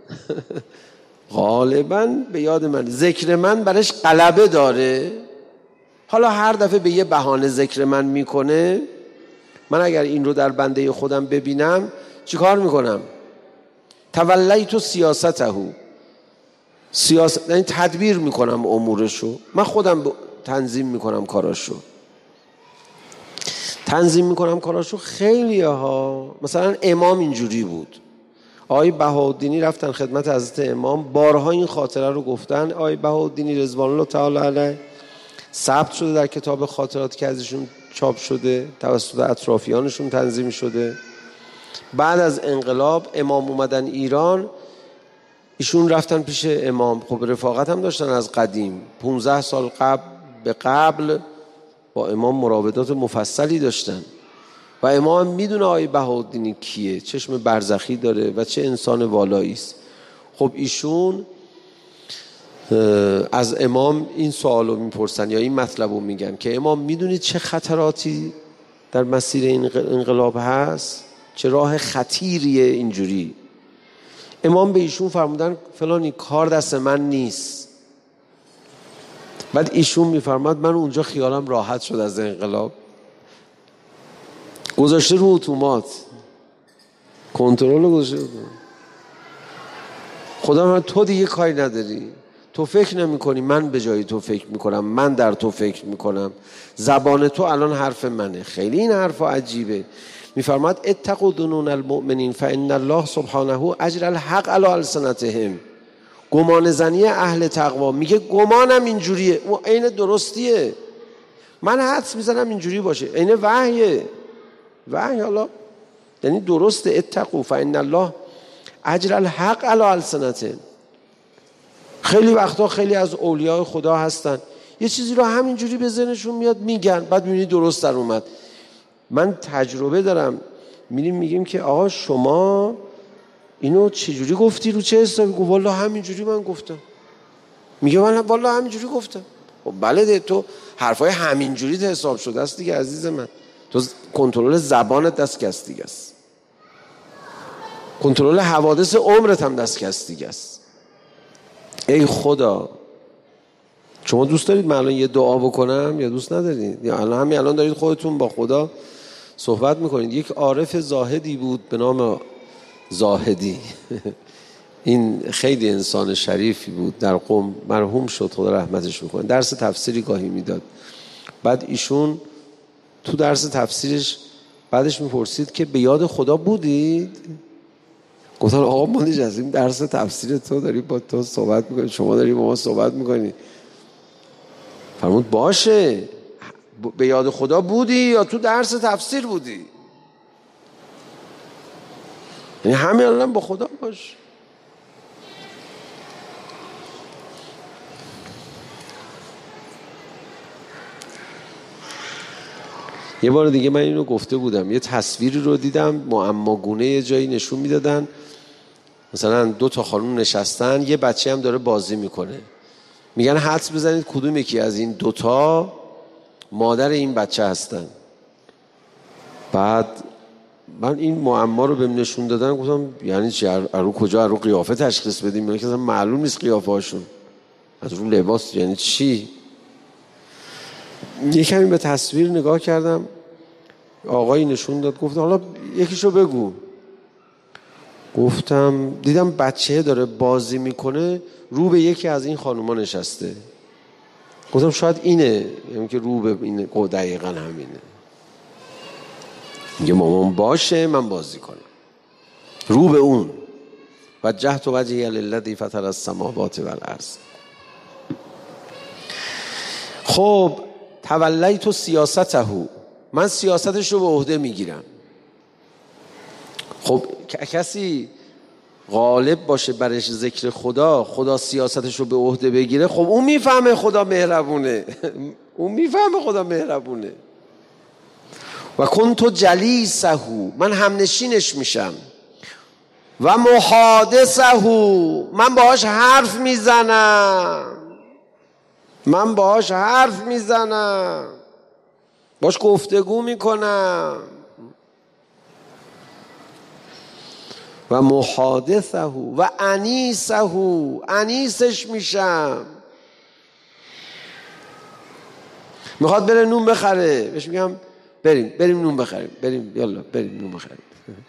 غالباً به یاد منه، ذکر من برش غلبه داره، حالا هر دفعه به یه بهانه ذکر من میکنه. من اگر این رو در بنده خودم ببینم چی کار میکنم؟ تولیت سیاسته، یعنی تدبیر میکنم امورشو، من خودم تنظیم میکنم کاراشو. خیلی ها مثلا امام اینجوری بود. آقای بهاءالدینی رفتن خدمت حضرت امام، بارها این خاطره رو گفتن. آقای بهاءالدینی رضوان الله تعالی علیه ثبت شده در کتاب خاطرات که ازشون چاپ شده، توسط اطرافیانشون تنظیم شده. بعد از انقلاب امام اومدن ایران، ایشون رفتن پیش امام. خب رفاقت هم داشتن از قدیم، 15 سال قبل با امام مراودات مفصلی داشتن. و امام میدونه آقای بهاءالدین کیه، چشم برزخی داره و چه انسان والایی است. خب ایشون از امام این سوالو میپرسن یا این مطلبو میگن که امام میدونید چه خطراتی در مسیر این انقلاب هست، چه راه خطیریه اینجوری. امام به ایشون فرمودن فلانی کار دست من نیست. بعد ایشون میفرماد من اونجا خیالم راحت شد از انقلاب، گذاشته رو اتومات، کنترل گذاشته رو. خدا من تو دیگه کاری نداری، تو فکر نمی کنی، من به جای تو فکر میکنم، من در تو فکر میکنم، زبان تو الان حرف منه. خیلی این حرف عجیبه. میفرماد اتقوا ظنون المؤمنین فان الله سبحانه اجر الحق علی السنتهم. گمان زنی اهل تقوا، میگه گمانم اینجوریه، اون عین درستیه، من حدس میزنم اینجوری باشه، عین وحیه. وحی حالا یعنی درسته. اتقوا فان الله اجر الحق علی السنتهم. خیلی وقتا خیلی از اولیاء خدا هستن یه چیزی رو همینجوری به ذهنشون میاد میگن، بعد میبینی درست در اومد. من تجربه دارم، میگیم که آقا شما اینو چجوری گفتی، رو چه حسابی؟ گفت والله همینجوری من گفتم. میگه من والله همینجوری گفتم. خب بله تو حرفای همینجوری حساب شده است دیگه عزیز من. تو کنترل زبانت دست کس دیگه است، کنترل حوادث عمرت هم دست کس دیگه است. ای خدا، شما دوست دارید من الان یه دعا بکنم یا دوست ندارید؟ یا الان دارید خودتون با خدا صحبت میکنید. یک عارف زاهدی بود به نام زاهدی این خیلی انسان شریفی بود، در قم مرحوم شد، خدا رحمتش میکنه. درس تفسیری گاهی میداد. بعد ایشون تو درس تفسیرش بعدش میپرسید که به یاد خدا بودید؟ گفتن آقا ما نشستیم درس تفسیر تو داریم با تو صحبت میکنیم، شما داریم با ما صحبت میکنی. فرمود باشه، به یاد خدا بودی یا تو درس تفسیر بودی؟ یعنی همین الان با خدا باش. یه بار دیگه من اینو گفته بودم، یه تصویری رو دیدم معماگونه یه جایی نشون میدادن، مثلا 2 خانم نشستن، یه بچه هم داره بازی میکنه، میگن حدس بزنید کدوم یکی از این 2 مادر این بچه هستن. بعد من این معما رو بهم نشون دادن، گفتم یعنی چی؟ رو کجا؟ رو قیافه تشخیص بدیم؟ یعنی که معلوم نیست قیافه هاشون، از رو لباس یعنی چی؟ یه کمی به تصویر نگاه کردم، آقایی نشون داد، گفت حالا یکیشو بگو. گفتم دیدم بچه داره بازی میکنه، رو به یکی از این خانوما نشسته. گفتم شاید اینه، یعنی که رو به اینه. دقیقا همینه. میگه مامان باشه من بازی کنم، رو به اون. وجهت وجهی للذی فطر السماوات والارض. خب تولیت سیاسته، من سیاستش رو به عهده میگیرم. خب کسی غالب باشه برش ذکر خدا، خدا سیاستش رو به عهده بگیره، خب اون میفهمه خدا مهربونه اون میفهمه خدا مهربونه. و کنت جلیسه، من همنشینش میشم. و محادثه، من باهاش حرف میزنم، باش گفتگو میکنم. و محادثه و انیسه، انیسش میشم. میخواد بره نون بخره، بهش میگم بریم نون بخریم، یالا بریم نون بخریم.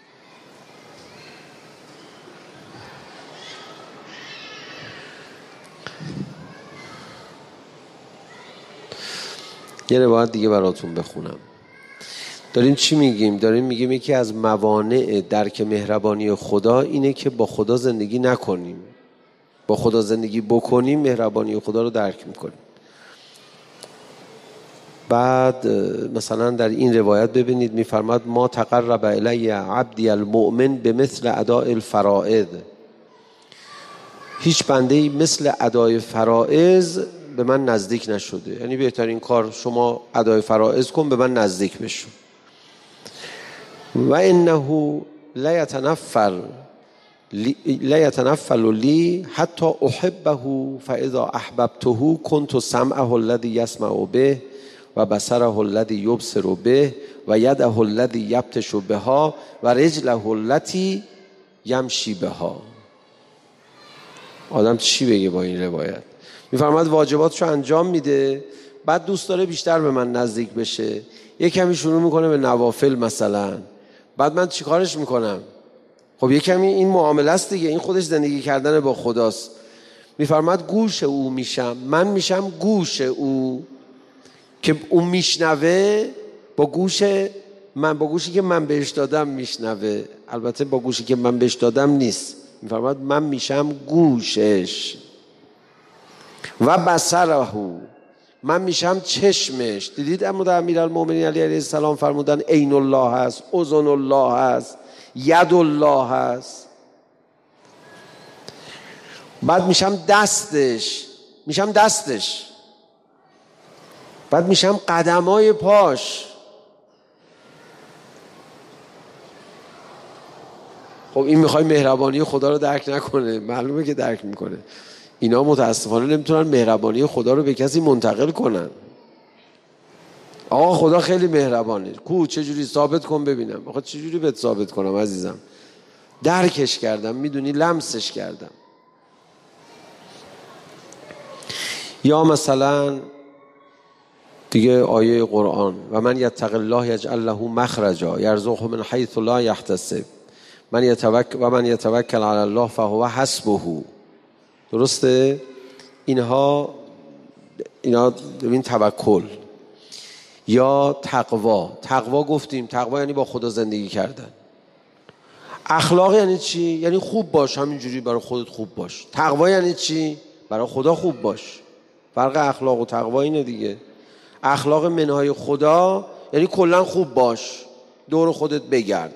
یه روایت دیگه براتون بخونم. داریم چی میگیم؟ داریم میگیم یکی از موانع درک مهربانی خدا اینه که با خدا زندگی نکنیم. با خدا زندگی بکنیم مهربانی خدا رو درک میکنیم. بعد مثلا در این روایت ببینید میفرماد ما تقرب الی عبدی المؤمن بمثل اداء الفرائض. هیچ بنده‌ای مثل ادای فرائض به من نزدیک نشده. یعنی بهترین کار شما ادای فرائض کن، به من نزدیک بشو. و انه لا يتنفل لی حتی احبه فاذا احببته كنت سمعه الذي يسمع به و بصره الذي يبصر به و یده الذي یبطش بها و رجله التي یمشی بها. آدم چی بگه با این روایت؟ میفرماد واجباتشو انجام میده، بعد دوست داره بیشتر به من نزدیک بشه، یک کمی شروع میکنه به نوافل مثلا، بعد من چیکارش میکنم؟ خب یک کمی این معامله است دیگه، این خودش زندگی کردن با خداست. میفرماد گوش او میشم، من میشم گوش او که اون میشنوه، با گوشی که من بهش دادم میشنوه، البته با گوشی که من بهش دادم نیست. میفرماد من میشم گوشش. و بصره، من میشم چشمش. دیدید اما امیرالمومنین علی علیه السلام فرمودن عین الله هست، اذن الله هست، ید الله هست. بعد میشم دستش، بعد میشم قدمای پاش. خب این میخوای مهربانی خدا رو درک نکنه؟ معلومه که درک میکنه. اینا متاسفانه نمیتونن مهربانی خدا رو به کسی منتقل کنن. آقا خدا خیلی مهربانه، چجوری ثابت کن ببینم؟ آقا چجوری بهت ثابت کنم عزیزم؟ درکش کردم، میدونی، لمسش کردم. یا مثلا دیگه آیه قرآن و من یتق الله یجعل له مخرجا یرزقه من حیث لا یحتسب و من یتوکل علی الله فهو حسبه. درسته؟ اینا ببین توکل. یا تقوا گفتیم، تقوا یعنی با خدا زندگی کردن. اخلاق یعنی چی؟ یعنی خوب باش، همینجوری برای خودت خوب باش. تقوا یعنی چی؟ برای خدا خوب باش. فرق اخلاق و تقوا اینه دیگه. اخلاق منهای خدا یعنی کلا خوب باش، دور خودت بگرد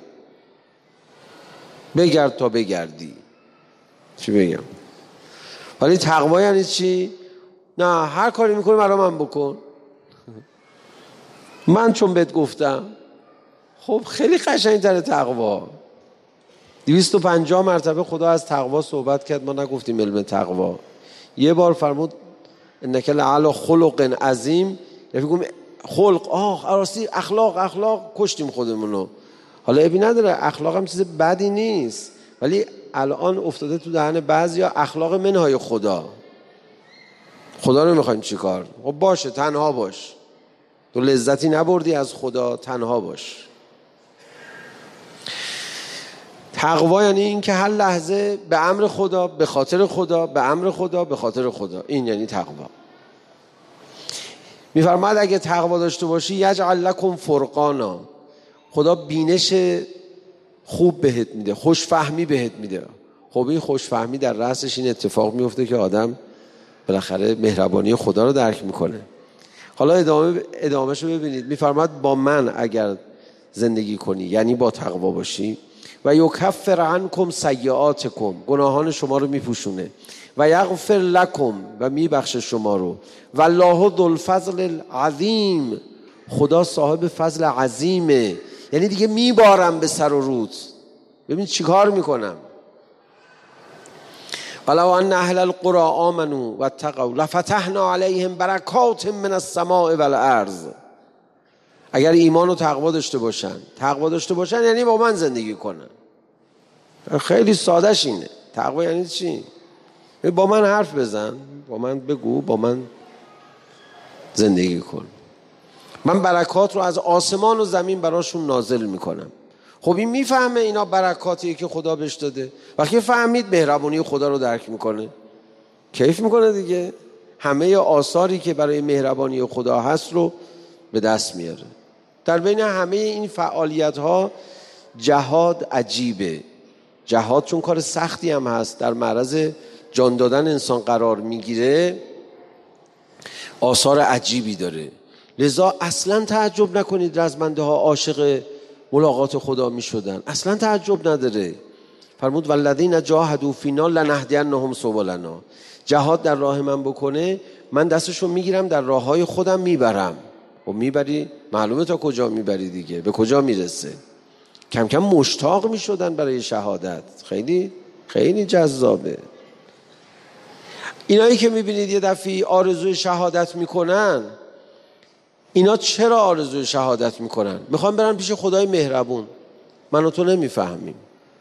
تا بگردی. چی بگم؟ ولی تقوا یعنی چی؟ نه هر کاری میکنی برای من بکن، من چون بهت گفتم. خب خیلی قشنگ‌تره تقوا. 250 مرتبه خدا از تقوا صحبت کرد، ما نگفتیم علم تقوا. یه بار فرمود انک لعلی خلق عظیم. بگم خلق، راستی اخلاق کشتیم خودمونو. حالا ابی نداره، اخلاق هم چیز بدی نیست، ولی الان افتاده تو دهن بعضیا اخلاق منهای خدا. خدا رو میخوایم چی کار؟ خب باشه تنها باش، تو لذتی نبردی از خدا، تنها باش. تقوا یعنی این که هر لحظه به امر خدا، به خاطر خدا، به امر خدا، به خاطر خدا. این یعنی تقوا. میفرماد اگه تقوا داشته باشی یجعل لکم فرقانا، خدا بینش خوب بهت میده، خوشفهمی بهت میده. خب این خوشفهمی در رأسش این اتفاق میفته که آدم بالاخره مهربانی خدا رو درک میکنه. حالا ادامهشو ببینید. میفرماد با من اگر زندگی کنی، یعنی با تقوا باشی، و یکفر عنکم سیئاتکم، گناهان شما رو میپوشونه، و یغفر لکم، و میبخشه شما رو، والله ذو الفضل العظیم، خدا صاحب فضل عظیمه. یعنی دیگه میبارم به سر و رود. ببین چی کار میکنم. ولو ان اهل القرى آمنوا واتقوا لفتحنا علیهم برکات من السماء والارض. اگر ایمان و تقوا داشته باشن یعنی با من زندگی کنن. خیلی سادهش اینه. تقوا یعنی چی؟ با من حرف بزن، با من بگو، با من زندگی کن. من برکات رو از آسمان و زمین براشون نازل میکنم. خب این میفهمه اینا برکاتیه که خدا بهش داده. وقتی فهمید مهربانی خدا رو درک میکنه، کیف میکنه دیگه. همه آثاری که برای مهربانی خدا هست رو به دست میاره. در بین همه این فعالیت ها جهاد عجیبه. جهاد چون کار سختی هم هست، در معرض جان دادن انسان قرار میگیره، آثار عجیبی داره. لذا اصلا تعجب نکنید رزمنده ها عاشق ملاقات خدا می شدن. اصلا تعجب نداره. فرمود والذین جاهدوا فینا لنهدینهم سبلنا. جهاد در راه من بکنه، من دستشو میگیرم در راه های خودم میبرم. و میبری معلومه تا کجا میبری دیگه، به کجا میرسه. کم کم مشتاق می شدن برای شهادت. خیلی خیلی جذابه. اینایی که می بینید یه دفعه آرزوی شهادت می کنن، اینا چرا آرزوی شهادت می کنن؟ میخوان برن پیش خدای مهربون. من و تو نمی فهمیم.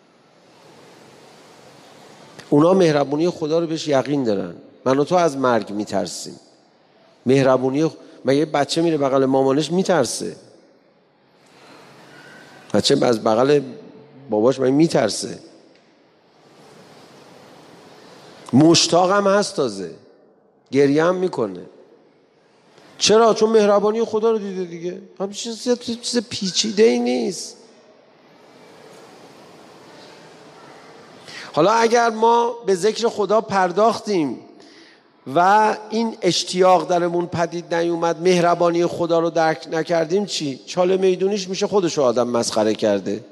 اونا مهربونی خدا رو بهش یقین دارن. من و تو از مرگ می ترسیم. مهربونی مگه بچه میره بغل مامانش می ترسه؟ بچه از بغل باباش مگه می ترسه؟ مشتاق هم هست، تازه گریه هم میکنه. چرا؟ چون مهربانی خدا رو دیده دیگه. چیز پیچیده ای نیست. حالا اگر ما به ذکر خدا پرداختیم و این اشتیاق درمون پدید نیومد، مهربانی خدا رو درک نکردیم، چی؟ چاله میدونیش میشه خودشو آدم مسخره کرده.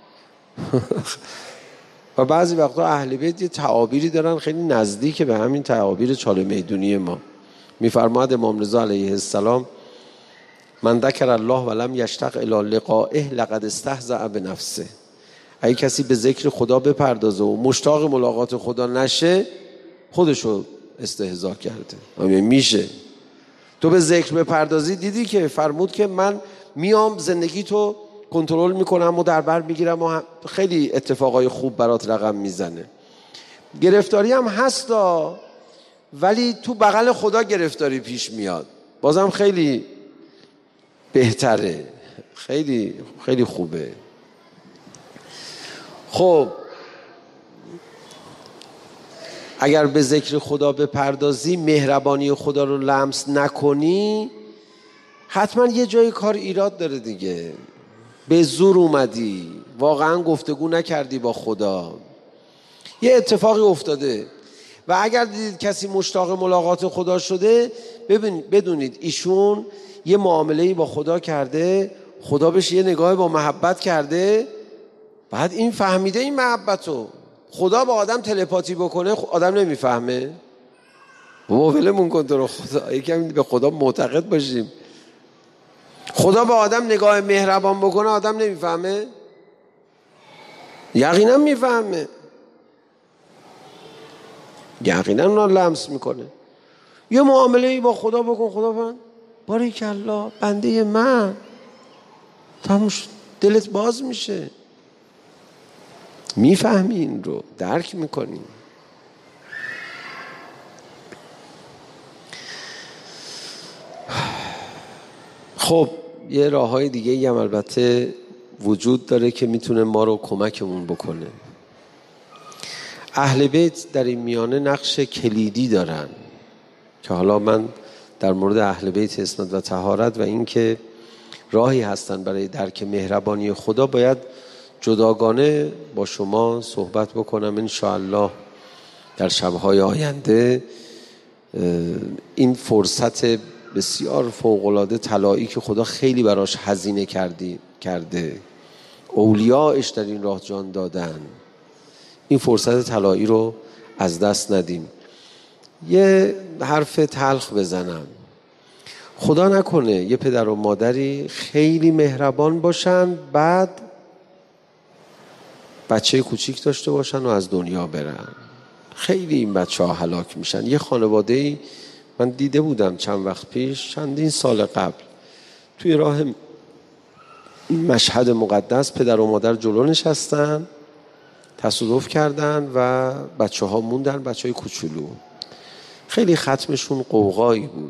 و بعضی وقتا اهل بیت یه تعابیری دارن خیلی نزدیک به همین تعابیر چاله میدونی ما. میفرماد امام رضا علیه السلام: من ذکر الله ولم یشتاق الی لقائه لقد استهزأ بنفسه. اگه کسی به ذکر خدا بپردازه و مشتاق ملاقات خدا نشه، خودشو استهزا کرده. میشه تو به ذکر بپردازی؟ دیدی که فرمود که من میام زندگی تو کنترل میکنم و در بر میگیرم و خیلی اتفاقای خوب برات رقم میزنه. گرفتاری هم هستا، ولی تو بغل خدا گرفتاری پیش میاد، بازم خیلی بهتره، خیلی خیلی خوبه. خب اگر به ذکر خدا بپردازی، مهربانی خدا رو لمس نکنی، حتما یه جای کار ایراد داره دیگه. به زور اومدی، واقعا گفتگو نکردی با خدا، یه اتفاقی افتاده. و اگر دیدید کسی مشتاق ملاقات خدا شده، بدونید ایشون یه معامله‌ای با خدا کرده، خدا بهش یه نگاه با محبت کرده، بعد این فهمیده این محبتو. خدا با آدم تلپاتی بکنه آدم نمیفهمه؟ بابا ولمون کن تو رو خدا، یکم به خدا معتقد باشیم. خدا با آدم نگاه مهربان بکنه آدم نمیفهمه؟ یقینا میفهمه، یقینا اون لمس میکنه. یه معامله ای با خدا بکن، خدا فرمود باریکالله بنده من، تموش، دلت باز میشه، میفهمی، این رو درک میکنی. خب یه راههای دیگه هم البته وجود داره که میتونه ما رو کمکمون بکنه. اهل بیت در این میانه نقش کلیدی دارن که حالا من در مورد اهل بیت اسمت و طهارت و اینکه راهی هستن برای درک مهربانی خدا باید جداگانه با شما صحبت بکنم انشاءالله در شبهای آینده. این فرصت بسیار فوق‌العاده طلایی که خدا خیلی براش هزینه کرده، اولیاءش در این راه جان دادن، این فرصت طلایی رو از دست ندیم. یه حرف تلخ بزنم، خدا نکنه یه پدر و مادری خیلی مهربان باشن، بعد بچه کوچیک داشته باشن و از دنیا برن. خیلی این بچه ها هلاک میشن. یه خانواده‌ای من دیده بودم چند وقت پیش، چندین سال قبل، توی راه مشهد مقدس پدر و مادر جلو نشستن، تصادف کردن و بچه ها موندن، بچه های کوچولو. خیلی ختمشون قوقایی بود.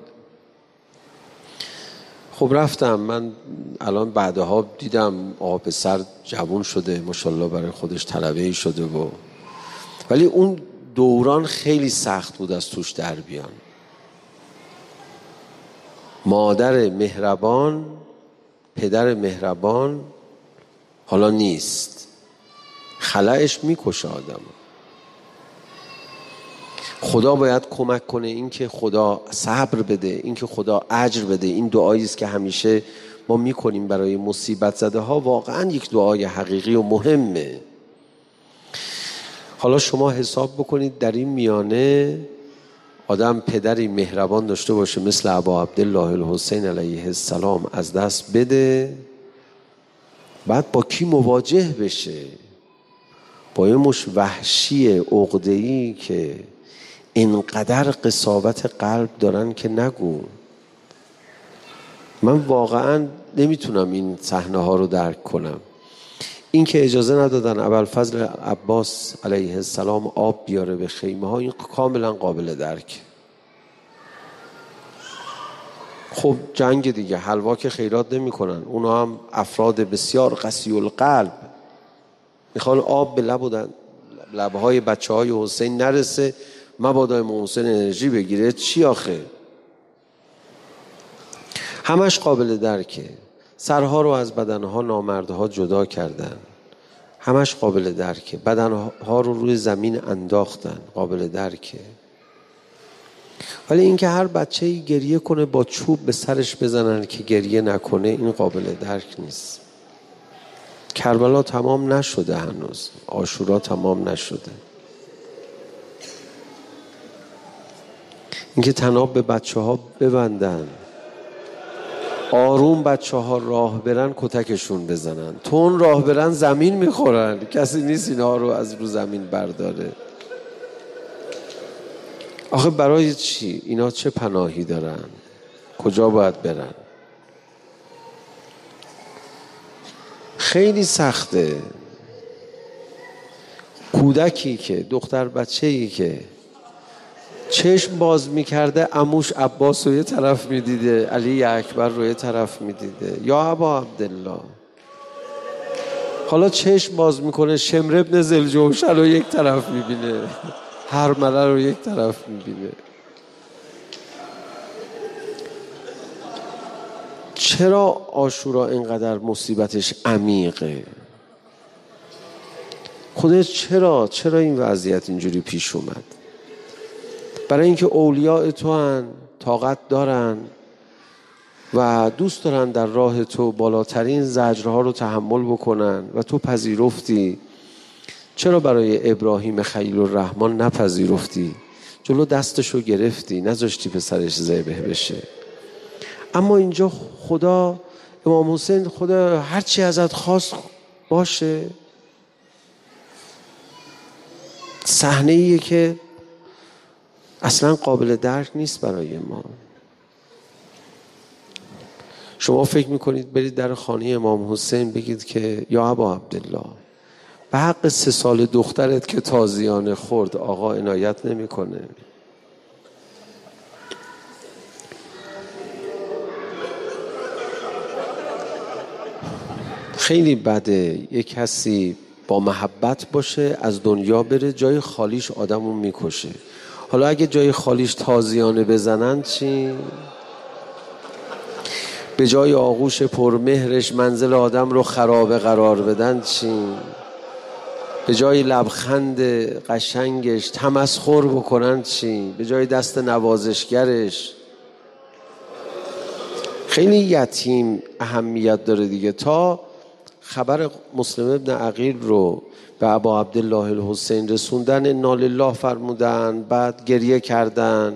خب رفتم من، الان بعدها دیدم آقا پسر جوان شده ماشاءالله، برای خودش طلبه‌ای شده ولی اون دوران خیلی سخت بود از توش در بیان. مادر مهربان، پدر مهربان حالا نیست، خلأش میکشه آدم. خدا باید کمک کنه، این که خدا صبر بده، این که خدا اجر بده. این دعایی است که همیشه ما میکنیم برای مصیبت زده ها، واقعا یک دعای حقیقی و مهمه. حالا شما حساب بکنید در این میانه آدم پدری مهربان داشته باشه مثل ابا عبدالله الحسین علیه السلام، از دست بده، بعد با کی مواجه بشه؟ با یه مش وحشی عقده‌ای که اینقدر قساوت قلب دارن که نگو. من واقعا نمیتونم این صحنه ها رو درک کنم. این که اجازه ندادن ابوالفضل عباس علیه السلام آب بیاره به خیمه ها، این کاملا قابل درک. خب جنگ دیگه، حلوا که خیرات نمی کنن، اونا هم افراد بسیار قسی القلب، میخوان آب به لبهای بچه های حسین نرسه، مبادا امام حسین انرژی بگیره. چی آخه؟ همش قابل درکه. سرها رو از بدنها نامردها جدا کردن، همش قابل درکه. بدنها رو روی زمین انداختن، قابل درکه. ولی اینکه هر بچه‌ای گریه کنه با چوب به سرش بزنن که گریه نکنه، این قابل درک نیست. کربلا تمام نشده هنوز، عاشورا تمام نشده. اینکه طناب به بچه ها ببندن، آروم بچه ها راه برن کتکشون بزنن، تون راه برن زمین میخورن، کسی نیست اینا رو از رو زمین برداره. آخه برای چی؟ اینا چه پناهی دارن؟ کجا باید برن؟ خیلی سخته. کودکی که، دختر بچه‌ای که چشم باز میکرده عموش عباس رو یه طرف میدیده، علی اکبر رو یه طرف میدیده، یا ابا عبدالله. حالا چشم باز میکنه شمر ابن ذوالجوشن رو یک طرف میبینه، هرمله رو یک طرف میبینه. چرا عاشورا اینقدر مصیبتش عمیقه؟ خودت چرا این وضعیت اینجوری پیش اومد؟ برای اینکه اولیاء تو هن، طاقت دارن و دوست دارن در راه تو بالاترین زجرها رو تحمل بکنن و تو پذیرفتی. چرا برای ابراهیم خلیل الرحمن نپذیرفتی؟ جلو دستشو گرفتی، نذاشتی پسرش ذبح بشه. اما اینجا خدا، امام حسین، خدا هرچی ازت خواست باشه. صحنه‌ایه که اصلا قابل درک نیست برای ما. شما فکر میکنید برید در خانه امام حسین بگید که یا ابا عبدالله، به حق 3 سال دخترت که تازیانه خورد آقا عنایت نمیکنه؟ خیلی بده یک کسی با محبت باشه از دنیا بره، جای خالیش آدمو میکشه. حالا اگه جای خالیش تازیانه بزنن چی؟ به جای آغوش پرمهرش منزل آدم رو خرابه قرار بدن چی؟ به جای لبخند قشنگش تمسخر بکنن چی؟ به جای دست نوازشگرش. خیلی یتیم اهمیت داره دیگه. تا خبر مسلم ابن عقیل رو به ابا عبدالله الحسین رسوندن، انا لله فرمودن، بعد گریه کردن.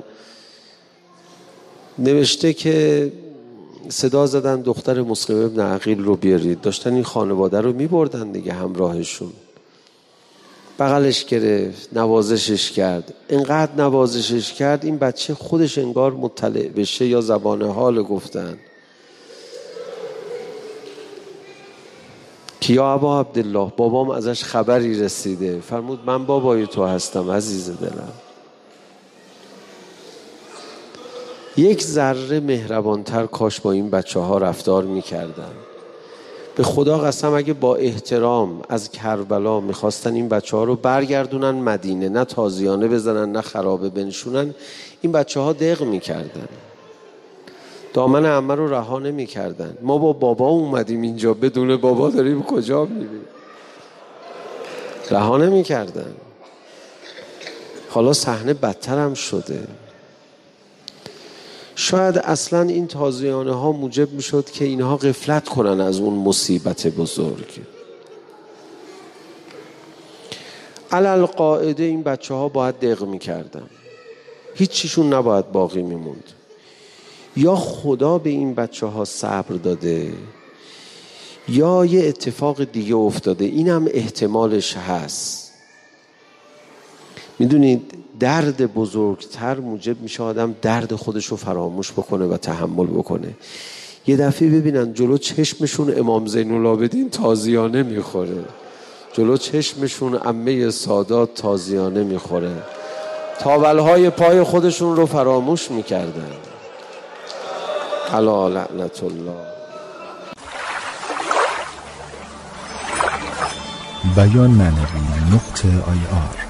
نوشته که صدا زدن دختر مسلم ابن عقیل رو بیارید. داشتن این خانواده رو میبردن دیگه همراهشون. بغلش گرفت، نوازشش کرد. اینقدر نوازشش کرد این بچه خودش انگار مطلع بشه یا زبان حال گفتن که یا ابا عبدالله، بابام ازش خبری رسیده. فرمود من بابای تو هستم عزیز دلم. یک ذره مهربانتر کاش با این بچه ها رفتار میکردن. به خدا قسم اگه با احترام از کربلا میخواستن این بچه ها رو برگردونن مدینه، نه تازیانه بزنن نه خرابه بنشونن، این بچه ها دق میکردن، دامن عمه رو رها نمیکردن. ما با بابا اومدیم اینجا، بدون بابا داریم کجا میریم؟ رها نمیکردن. حالا صحنه بدتر هم شده. شاید اصلا این تازیانه ها موجب میشد که اینها غفلت کنن از اون مصیبت بزرگ. علل قاعده این بچه ها باید دق میکردن، هیچیشون نباید باقی میموند. یا خدا به این بچه ها صبر داده یا یه اتفاق دیگه افتاده، اینم احتمالش هست. میدونید درد بزرگتر موجب میشه آدم درد خودش رو فراموش بکنه و تحمل بکنه. یه دفعه ببینن جلو چشمشون امام زین العابدین تازیانه میخوره، جلو چشمشون عمه سادات تازیانه میخوره، تاولهای پای خودشون رو فراموش میکردن. الا لعنت الله. بیان معنوی .ir